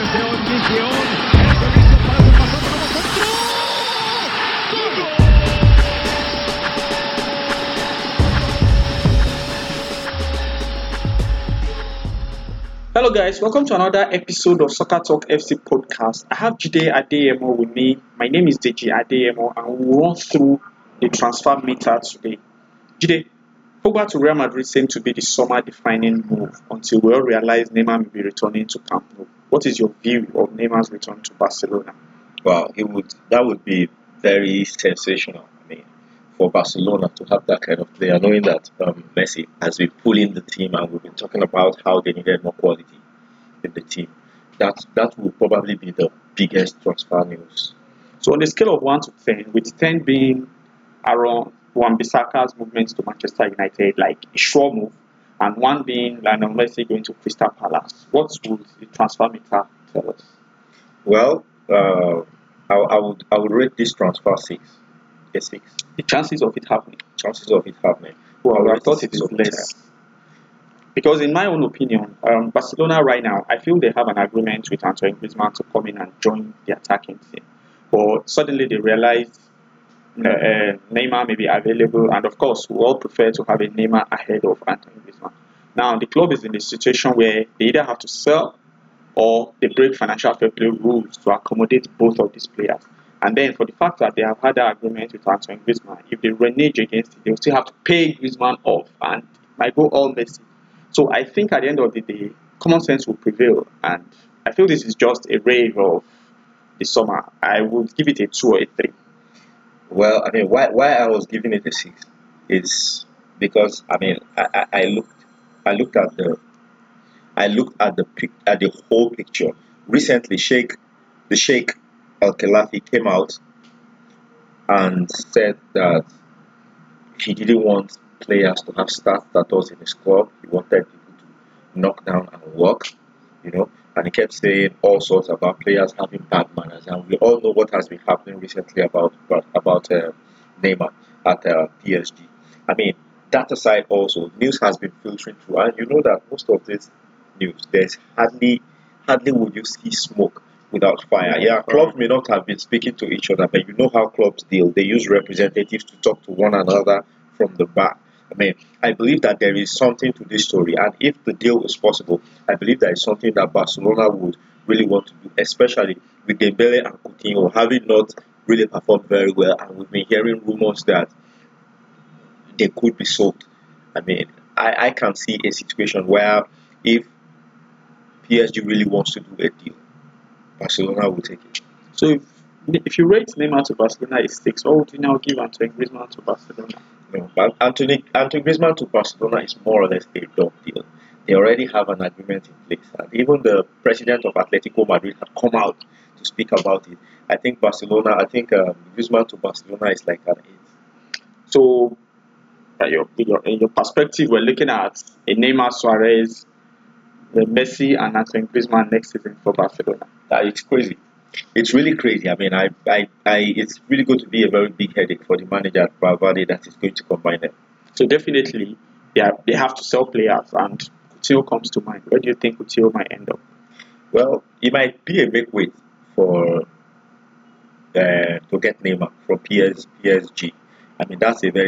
Hello guys, welcome to another episode of Soccer Talk FC podcast. I have Jide Adeyemo with me. My name is Deji Adeyemo, and we'll run through the transfer meter today. Jide, Pogba to Real Madrid seemed to be the summer defining move until we all realized Neymar may be returning to Camp Nou. What is your view of Neymar's return to Barcelona? Well, that would be very sensational. I mean, for Barcelona to have that kind of player, knowing that Messi has been pulling the team, and we've been talking about how they needed more quality in the team. That will probably be the biggest transfer news. So on a scale of 1 to 10, with 10 being around Wan-Bissaka's movement to Manchester United, like a sure move, and one being Lionel Messi going to Crystal Palace. What would the transfer meter tell us? Well, I would rate this transfer a 6. The chances of it happening. Chances of it happening. Well, I thought Six it is of less. Because in my own opinion, Barcelona right now, I feel they have an agreement with Antoine Griezmann to come in and join the attacking team. But suddenly they realize Neymar may be available, and of course, we all prefer to have a Neymar ahead of Antoine Griezmann. Now, the club is in a situation where they either have to sell or they break financial fair play rules to accommodate both of these players. And then, for the fact that they have had that agreement with Antoine Griezmann, if they renege against it, they will still have to pay Griezmann off, and it might go all messy. So I think at the end of the day, common sense will prevail, and I feel this is just a rave of the summer. I would give it a 2 or a 3. Well, I mean, why I was giving it a 6 is because I mean I looked at the whole picture. Recently, the Sheikh Al Khelafi came out and said that he didn't want players to have star status in his club. He wanted people to knock down and work, you know. And he kept saying all sorts about players having bad manners. And we all know what has been happening recently about Neymar at PSG. I mean, that aside, also news has been filtering through, and you know that most of this news, there's hardly would you see smoke without fire. Yeah, clubs may not have been speaking to each other, but you know how clubs deal. They use representatives to talk to one another from the back. I mean, I believe that there is something to this story, and if the deal is possible, I believe that is something that Barcelona would really want to do, especially with Dembele and Coutinho having not really performed very well, and we've been hearing rumors that they could be sold. I mean, I can see a situation where if PSG really wants to do a deal, Barcelona will take it. So if you rate Neymar to Barcelona is 6, what would you now give Antoine Griezmann to Barcelona? No, but Anthony Griezmann to Barcelona is more or less a done deal. They already have an agreement in place, and even the president of Atletico Madrid had come out to speak about it. I think Griezmann to Barcelona is like an 8. So in your perspective, we're looking at a Neymar, Suarez, Messi, and Antoine Griezmann next season for Barcelona. It's crazy. It's really crazy. I mean, it's really going to be a very big headache for the manager at Valverde that is going to combine them. So definitely, they have to sell players, and Coutinho comes to mind. Where do you think Coutinho might end up? Well, it might be a big wait for to get Neymar from PSG. I mean, that's a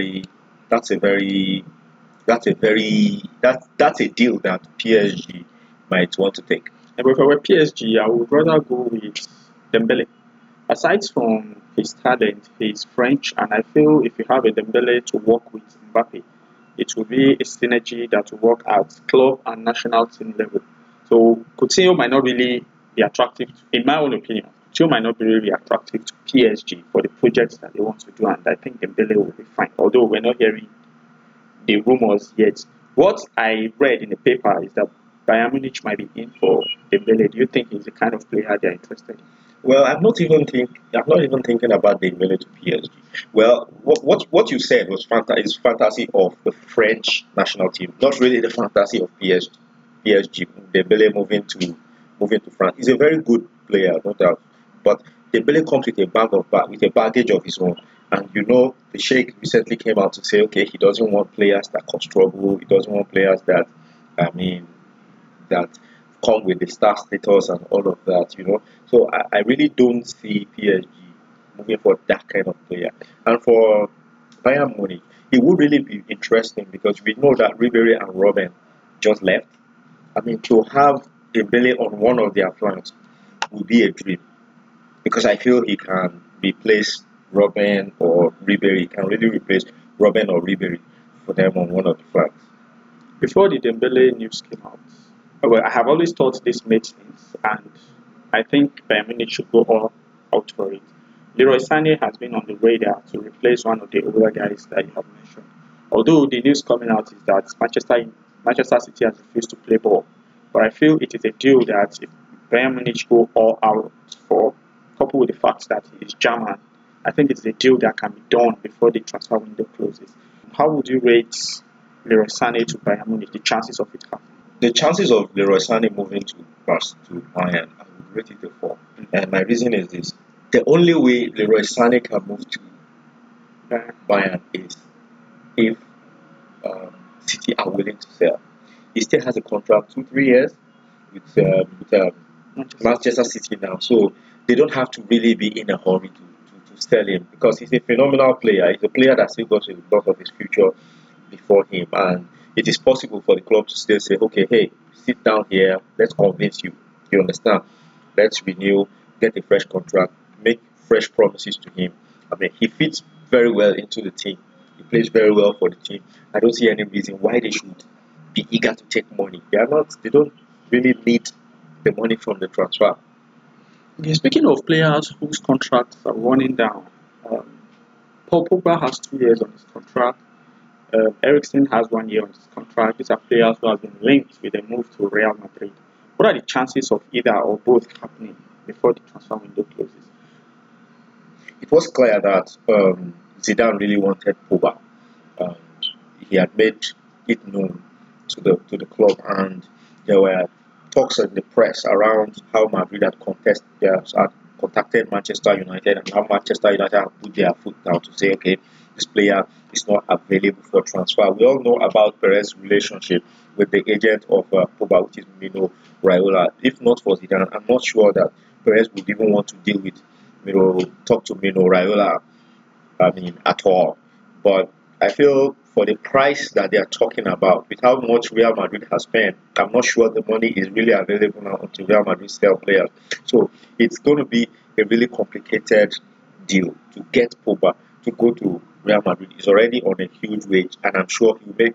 deal that PSG might want to take. And if I were PSG, I would rather go with Dembele. Aside from his talent, he's French, and I feel if you have a Dembele to work with Mbappe, it will be a synergy that will work at club and national team level. So Coutinho might not really be attractive, in my own opinion. Coutinho might not be really attractive to PSG for the projects that they want to do, and I think Dembele will be fine. Although we're not hearing the rumors yet. What I read in the paper is that Bayern Munich might be in for Dembele. Do you think he's the kind of player they're interested in? Well, I'm not even thinking about Dembele to PSG. Well, what you said was fantasy of the French national team, not really the fantasy of PSG. Dembele moving to France. He's a very good player, no doubt. But Dembele comes with a baggage of his own. And you know, the Sheikh recently came out to say, okay, he doesn't want players that cause trouble. He doesn't want players that come with the star status and all of that, you know. So I really don't see PSG moving for that kind of player. And for Bayern Munich, it would really be interesting because we know that Ribery and Robben just left. I mean, to have Dembele on one of their flanks would be a dream because I feel he can replace Robben or Ribery. He can really replace Robben or Ribery for them on one of the flanks. Before the Dembele news came out, well, I have always thought this made sense, and I think Bayern Munich should go all out for it. Leroy Sané has been on the radar to replace one of the older guys that you have mentioned. Although the news coming out is that Manchester City has refused to play ball, but I feel it is a deal that if Bayern Munich go all out for, coupled with the fact that he is German, I think it's a deal that can be done before the transfer window closes. How would you rate Leroy Sané to Bayern Munich, the chances of it happening? The chances of Leroy Sané moving to Bayern, I would rate it a 4. And my reason is this: the only way Leroy Sané can move to Bayern is if City are willing to sell. He still has a contract 2-3 years with Manchester City now, so they don't have to really be in a hurry to sell him because he's a phenomenal player. He's a player that still got a lot of his future before him, and it is possible for the club to still say, okay, hey, sit down here, let's convince you. You understand? Let's renew, get a fresh contract, make fresh promises to him. I mean, he fits very well into the team. He plays very well for the team. I don't see any reason why they should be eager to take money. They don't really need the money from the transfer. Okay, speaking of players whose contracts are running down, Paul Pogba has 2 years on his contract. Eriksen has 1 year on his contract. These are players who have been linked with a move to Real Madrid. What are the chances of either or both happening before the transfer window closes? It was clear that Zidane really wanted Pogba. Um, he had made it known to the club, and there were talks in the press around how Madrid had contacted Manchester United, and how Manchester United had put their foot down to say, okay, this player is not available for transfer. We all know about Perez's relationship with the agent of Pogba, which is Mino Raiola. If not for Zidane, I'm not sure that Perez would even want to deal with talk to Mino Raiola. I mean, at all. But I feel for the price that they are talking about, with how much Real Madrid has spent, I'm not sure the money is really available now until Real Madrid sell players. So it's going to be a really complicated deal to get Pogba to go to Real Madrid. He's already on a huge wage, and I'm sure he will make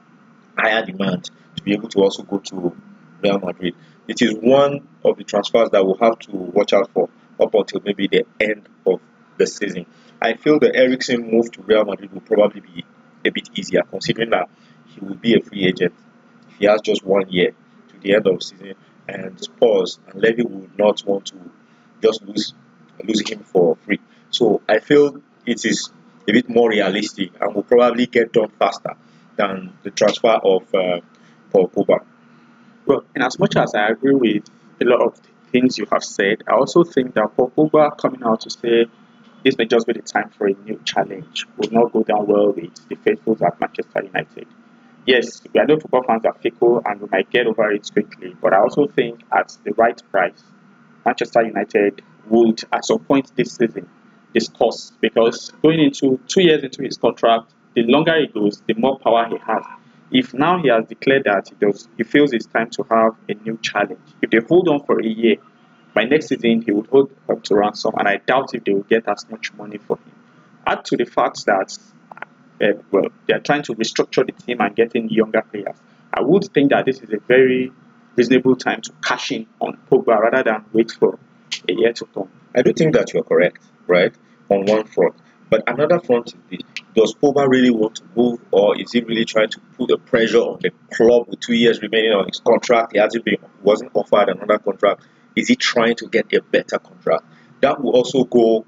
higher demand to be able to also go to Real Madrid. It is one of the transfers that we'll have to watch out for up until maybe the end of the season. I feel the Eriksen move to Real Madrid will probably be a bit easier, considering that he will be a free agent if he has just 1 year to the end of the season, and Spurs and Levy would not want to just lose him for free. So I feel it is a bit more realistic and will probably get done faster than the transfer of Paul Pogba. Well, in as much as I agree with a lot of the things you have said, I also think that Paul Pogba coming out to say this may just be the time for a new challenge would not go down well with the faithfuls at Manchester United. Yes, we know football fans are fickle and we might get over it quickly, but I also think at the right price, Manchester United would at some point this season discuss, because going into 2 years into his contract, the longer it goes, the more power he has. If now he has declared that he feels it's time to have a new challenge. If they hold on for a year, by next season he would hold up to ransom, and I doubt if they will get as much money for him. Add to the fact that they are trying to restructure the team and get in younger players. I would think that this is a very reasonable time to cash in on Pogba rather than wait for a year to come. I do think that you're correct, right, on one front. But another front is this: does Pogba really want to move, or is he really trying to put the pressure on the club with 2 years remaining on his contract? Wasn't offered another contract. Is he trying to get a better contract? That will also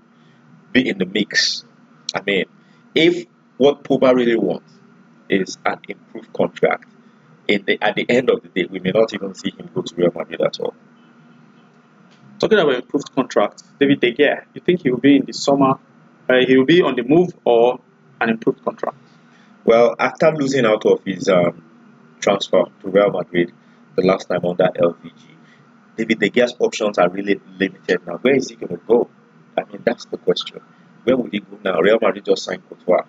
be in the mix. I mean, if what Pogba really wants is an improved contract, at the end of the day, we may not even see him go to Real Madrid at all. Talking about improved contracts, David De Gea, you think he will be in the summer? He will be on the move or an improved contract? Well, after losing out of his transfer to Real Madrid the last time under LVG, David De Gea's options are really limited now. Where is he going to go? I mean, that's the question. Where would he go now? Real Madrid just signed Courtois.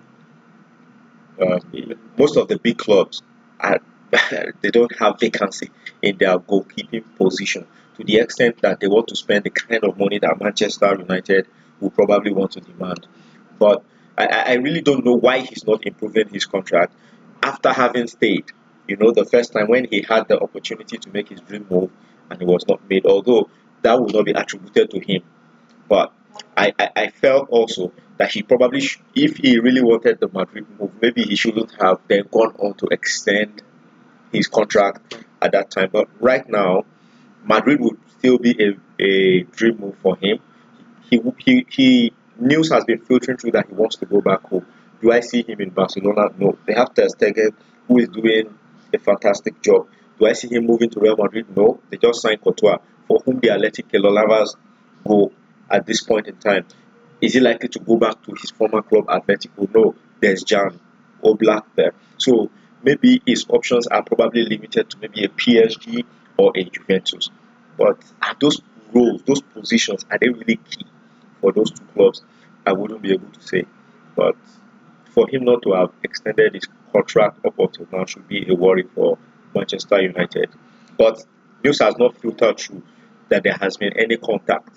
Most of the big clubs they don't have vacancy in their goalkeeping position, to the extent that they want to spend the kind of money that Manchester United will probably want to demand. But I really don't know why he's not improving his contract after having stayed. The first time when he had the opportunity to make his dream move and it was not made, although that would not be attributed to him. But I felt also that he probably, if he really wanted the Madrid move, maybe he shouldn't have then gone on to extend his contract at that time. But right now, Madrid would still be a dream move for him. He news has been filtering through that he wants to go back home. Do I see him in Barcelona? No. They have Ter Stegen, who is doing a fantastic job. Do I see him moving to Real Madrid? No. They just signed Courtois, for whom they are letting Keylor Navas go at this point in time. Is he likely to go back to his former club, Atletico? No. There's Jan Oblak there. So maybe his options are probably limited to maybe a PSG or a Juventus. But are those roles, those positions, are they really key for those two clubs? I wouldn't be able to say. But for him not to have extended his contract up until now should be a worry for Manchester United. But news has not filtered through that there has been any contact.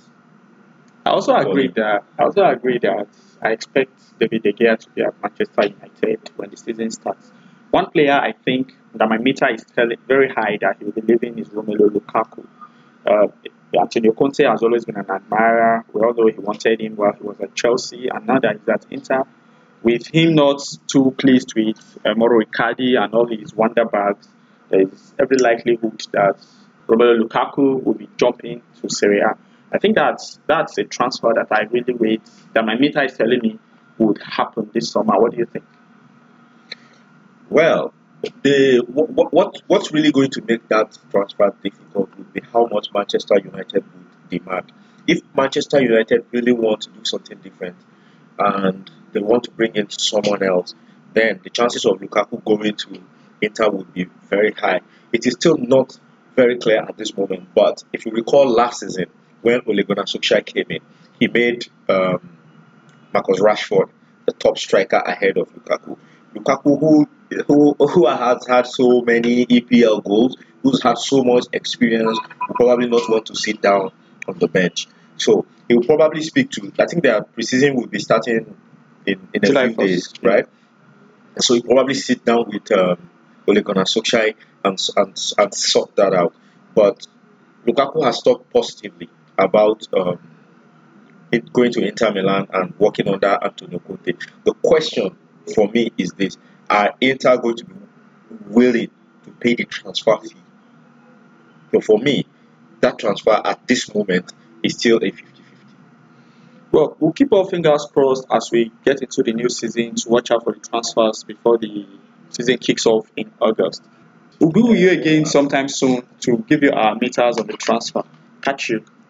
I expect David De Gea to be at Manchester United when the season starts. One player I think that my meter is telling very high that he will be leaving is Romelu Lukaku. Uh, Antonio Conte has always been an admirer. We all know he wanted him while he was at Chelsea, and now that he's at Inter, with him not too pleased with Mauro Icardi and all his wonder bags, there is every likelihood that Romelu Lukaku will be jumping to Serie A. I think that's a transfer that I really wait, that my meter is telling me would happen this summer. What do you think? Well, what's really going to make that transfer difficult would be how much Manchester United would demand. If Manchester United really want to do something different and they want to bring in someone else, then the chances of Lukaku going to Inter would be very high. It is still not very clear at this moment, but if you recall last season when Ole Gunnar Solskjaer came in, he made Marcus Rashford the top striker ahead of Lukaku. Lukaku, who has had so many EPL goals, who's had so much experience, will probably not want to sit down on the bench. So he will probably speak to. I think their preseason will be starting in a July few 1st. days, right? So he probably sit down with Ole Gunnar Solskjaer and sort that out. But Lukaku has talked positively about it going to Inter Milan and working under Antonio Conte. The question for me is this: are Inter going to be willing to pay the transfer fee? So for me, that transfer at this moment is still a 50-50. Well, we'll keep our fingers crossed as we get into the new season to watch out for the transfers before the season kicks off in August. We'll be with you again sometime soon to give you our meters of the transfer. Catch you.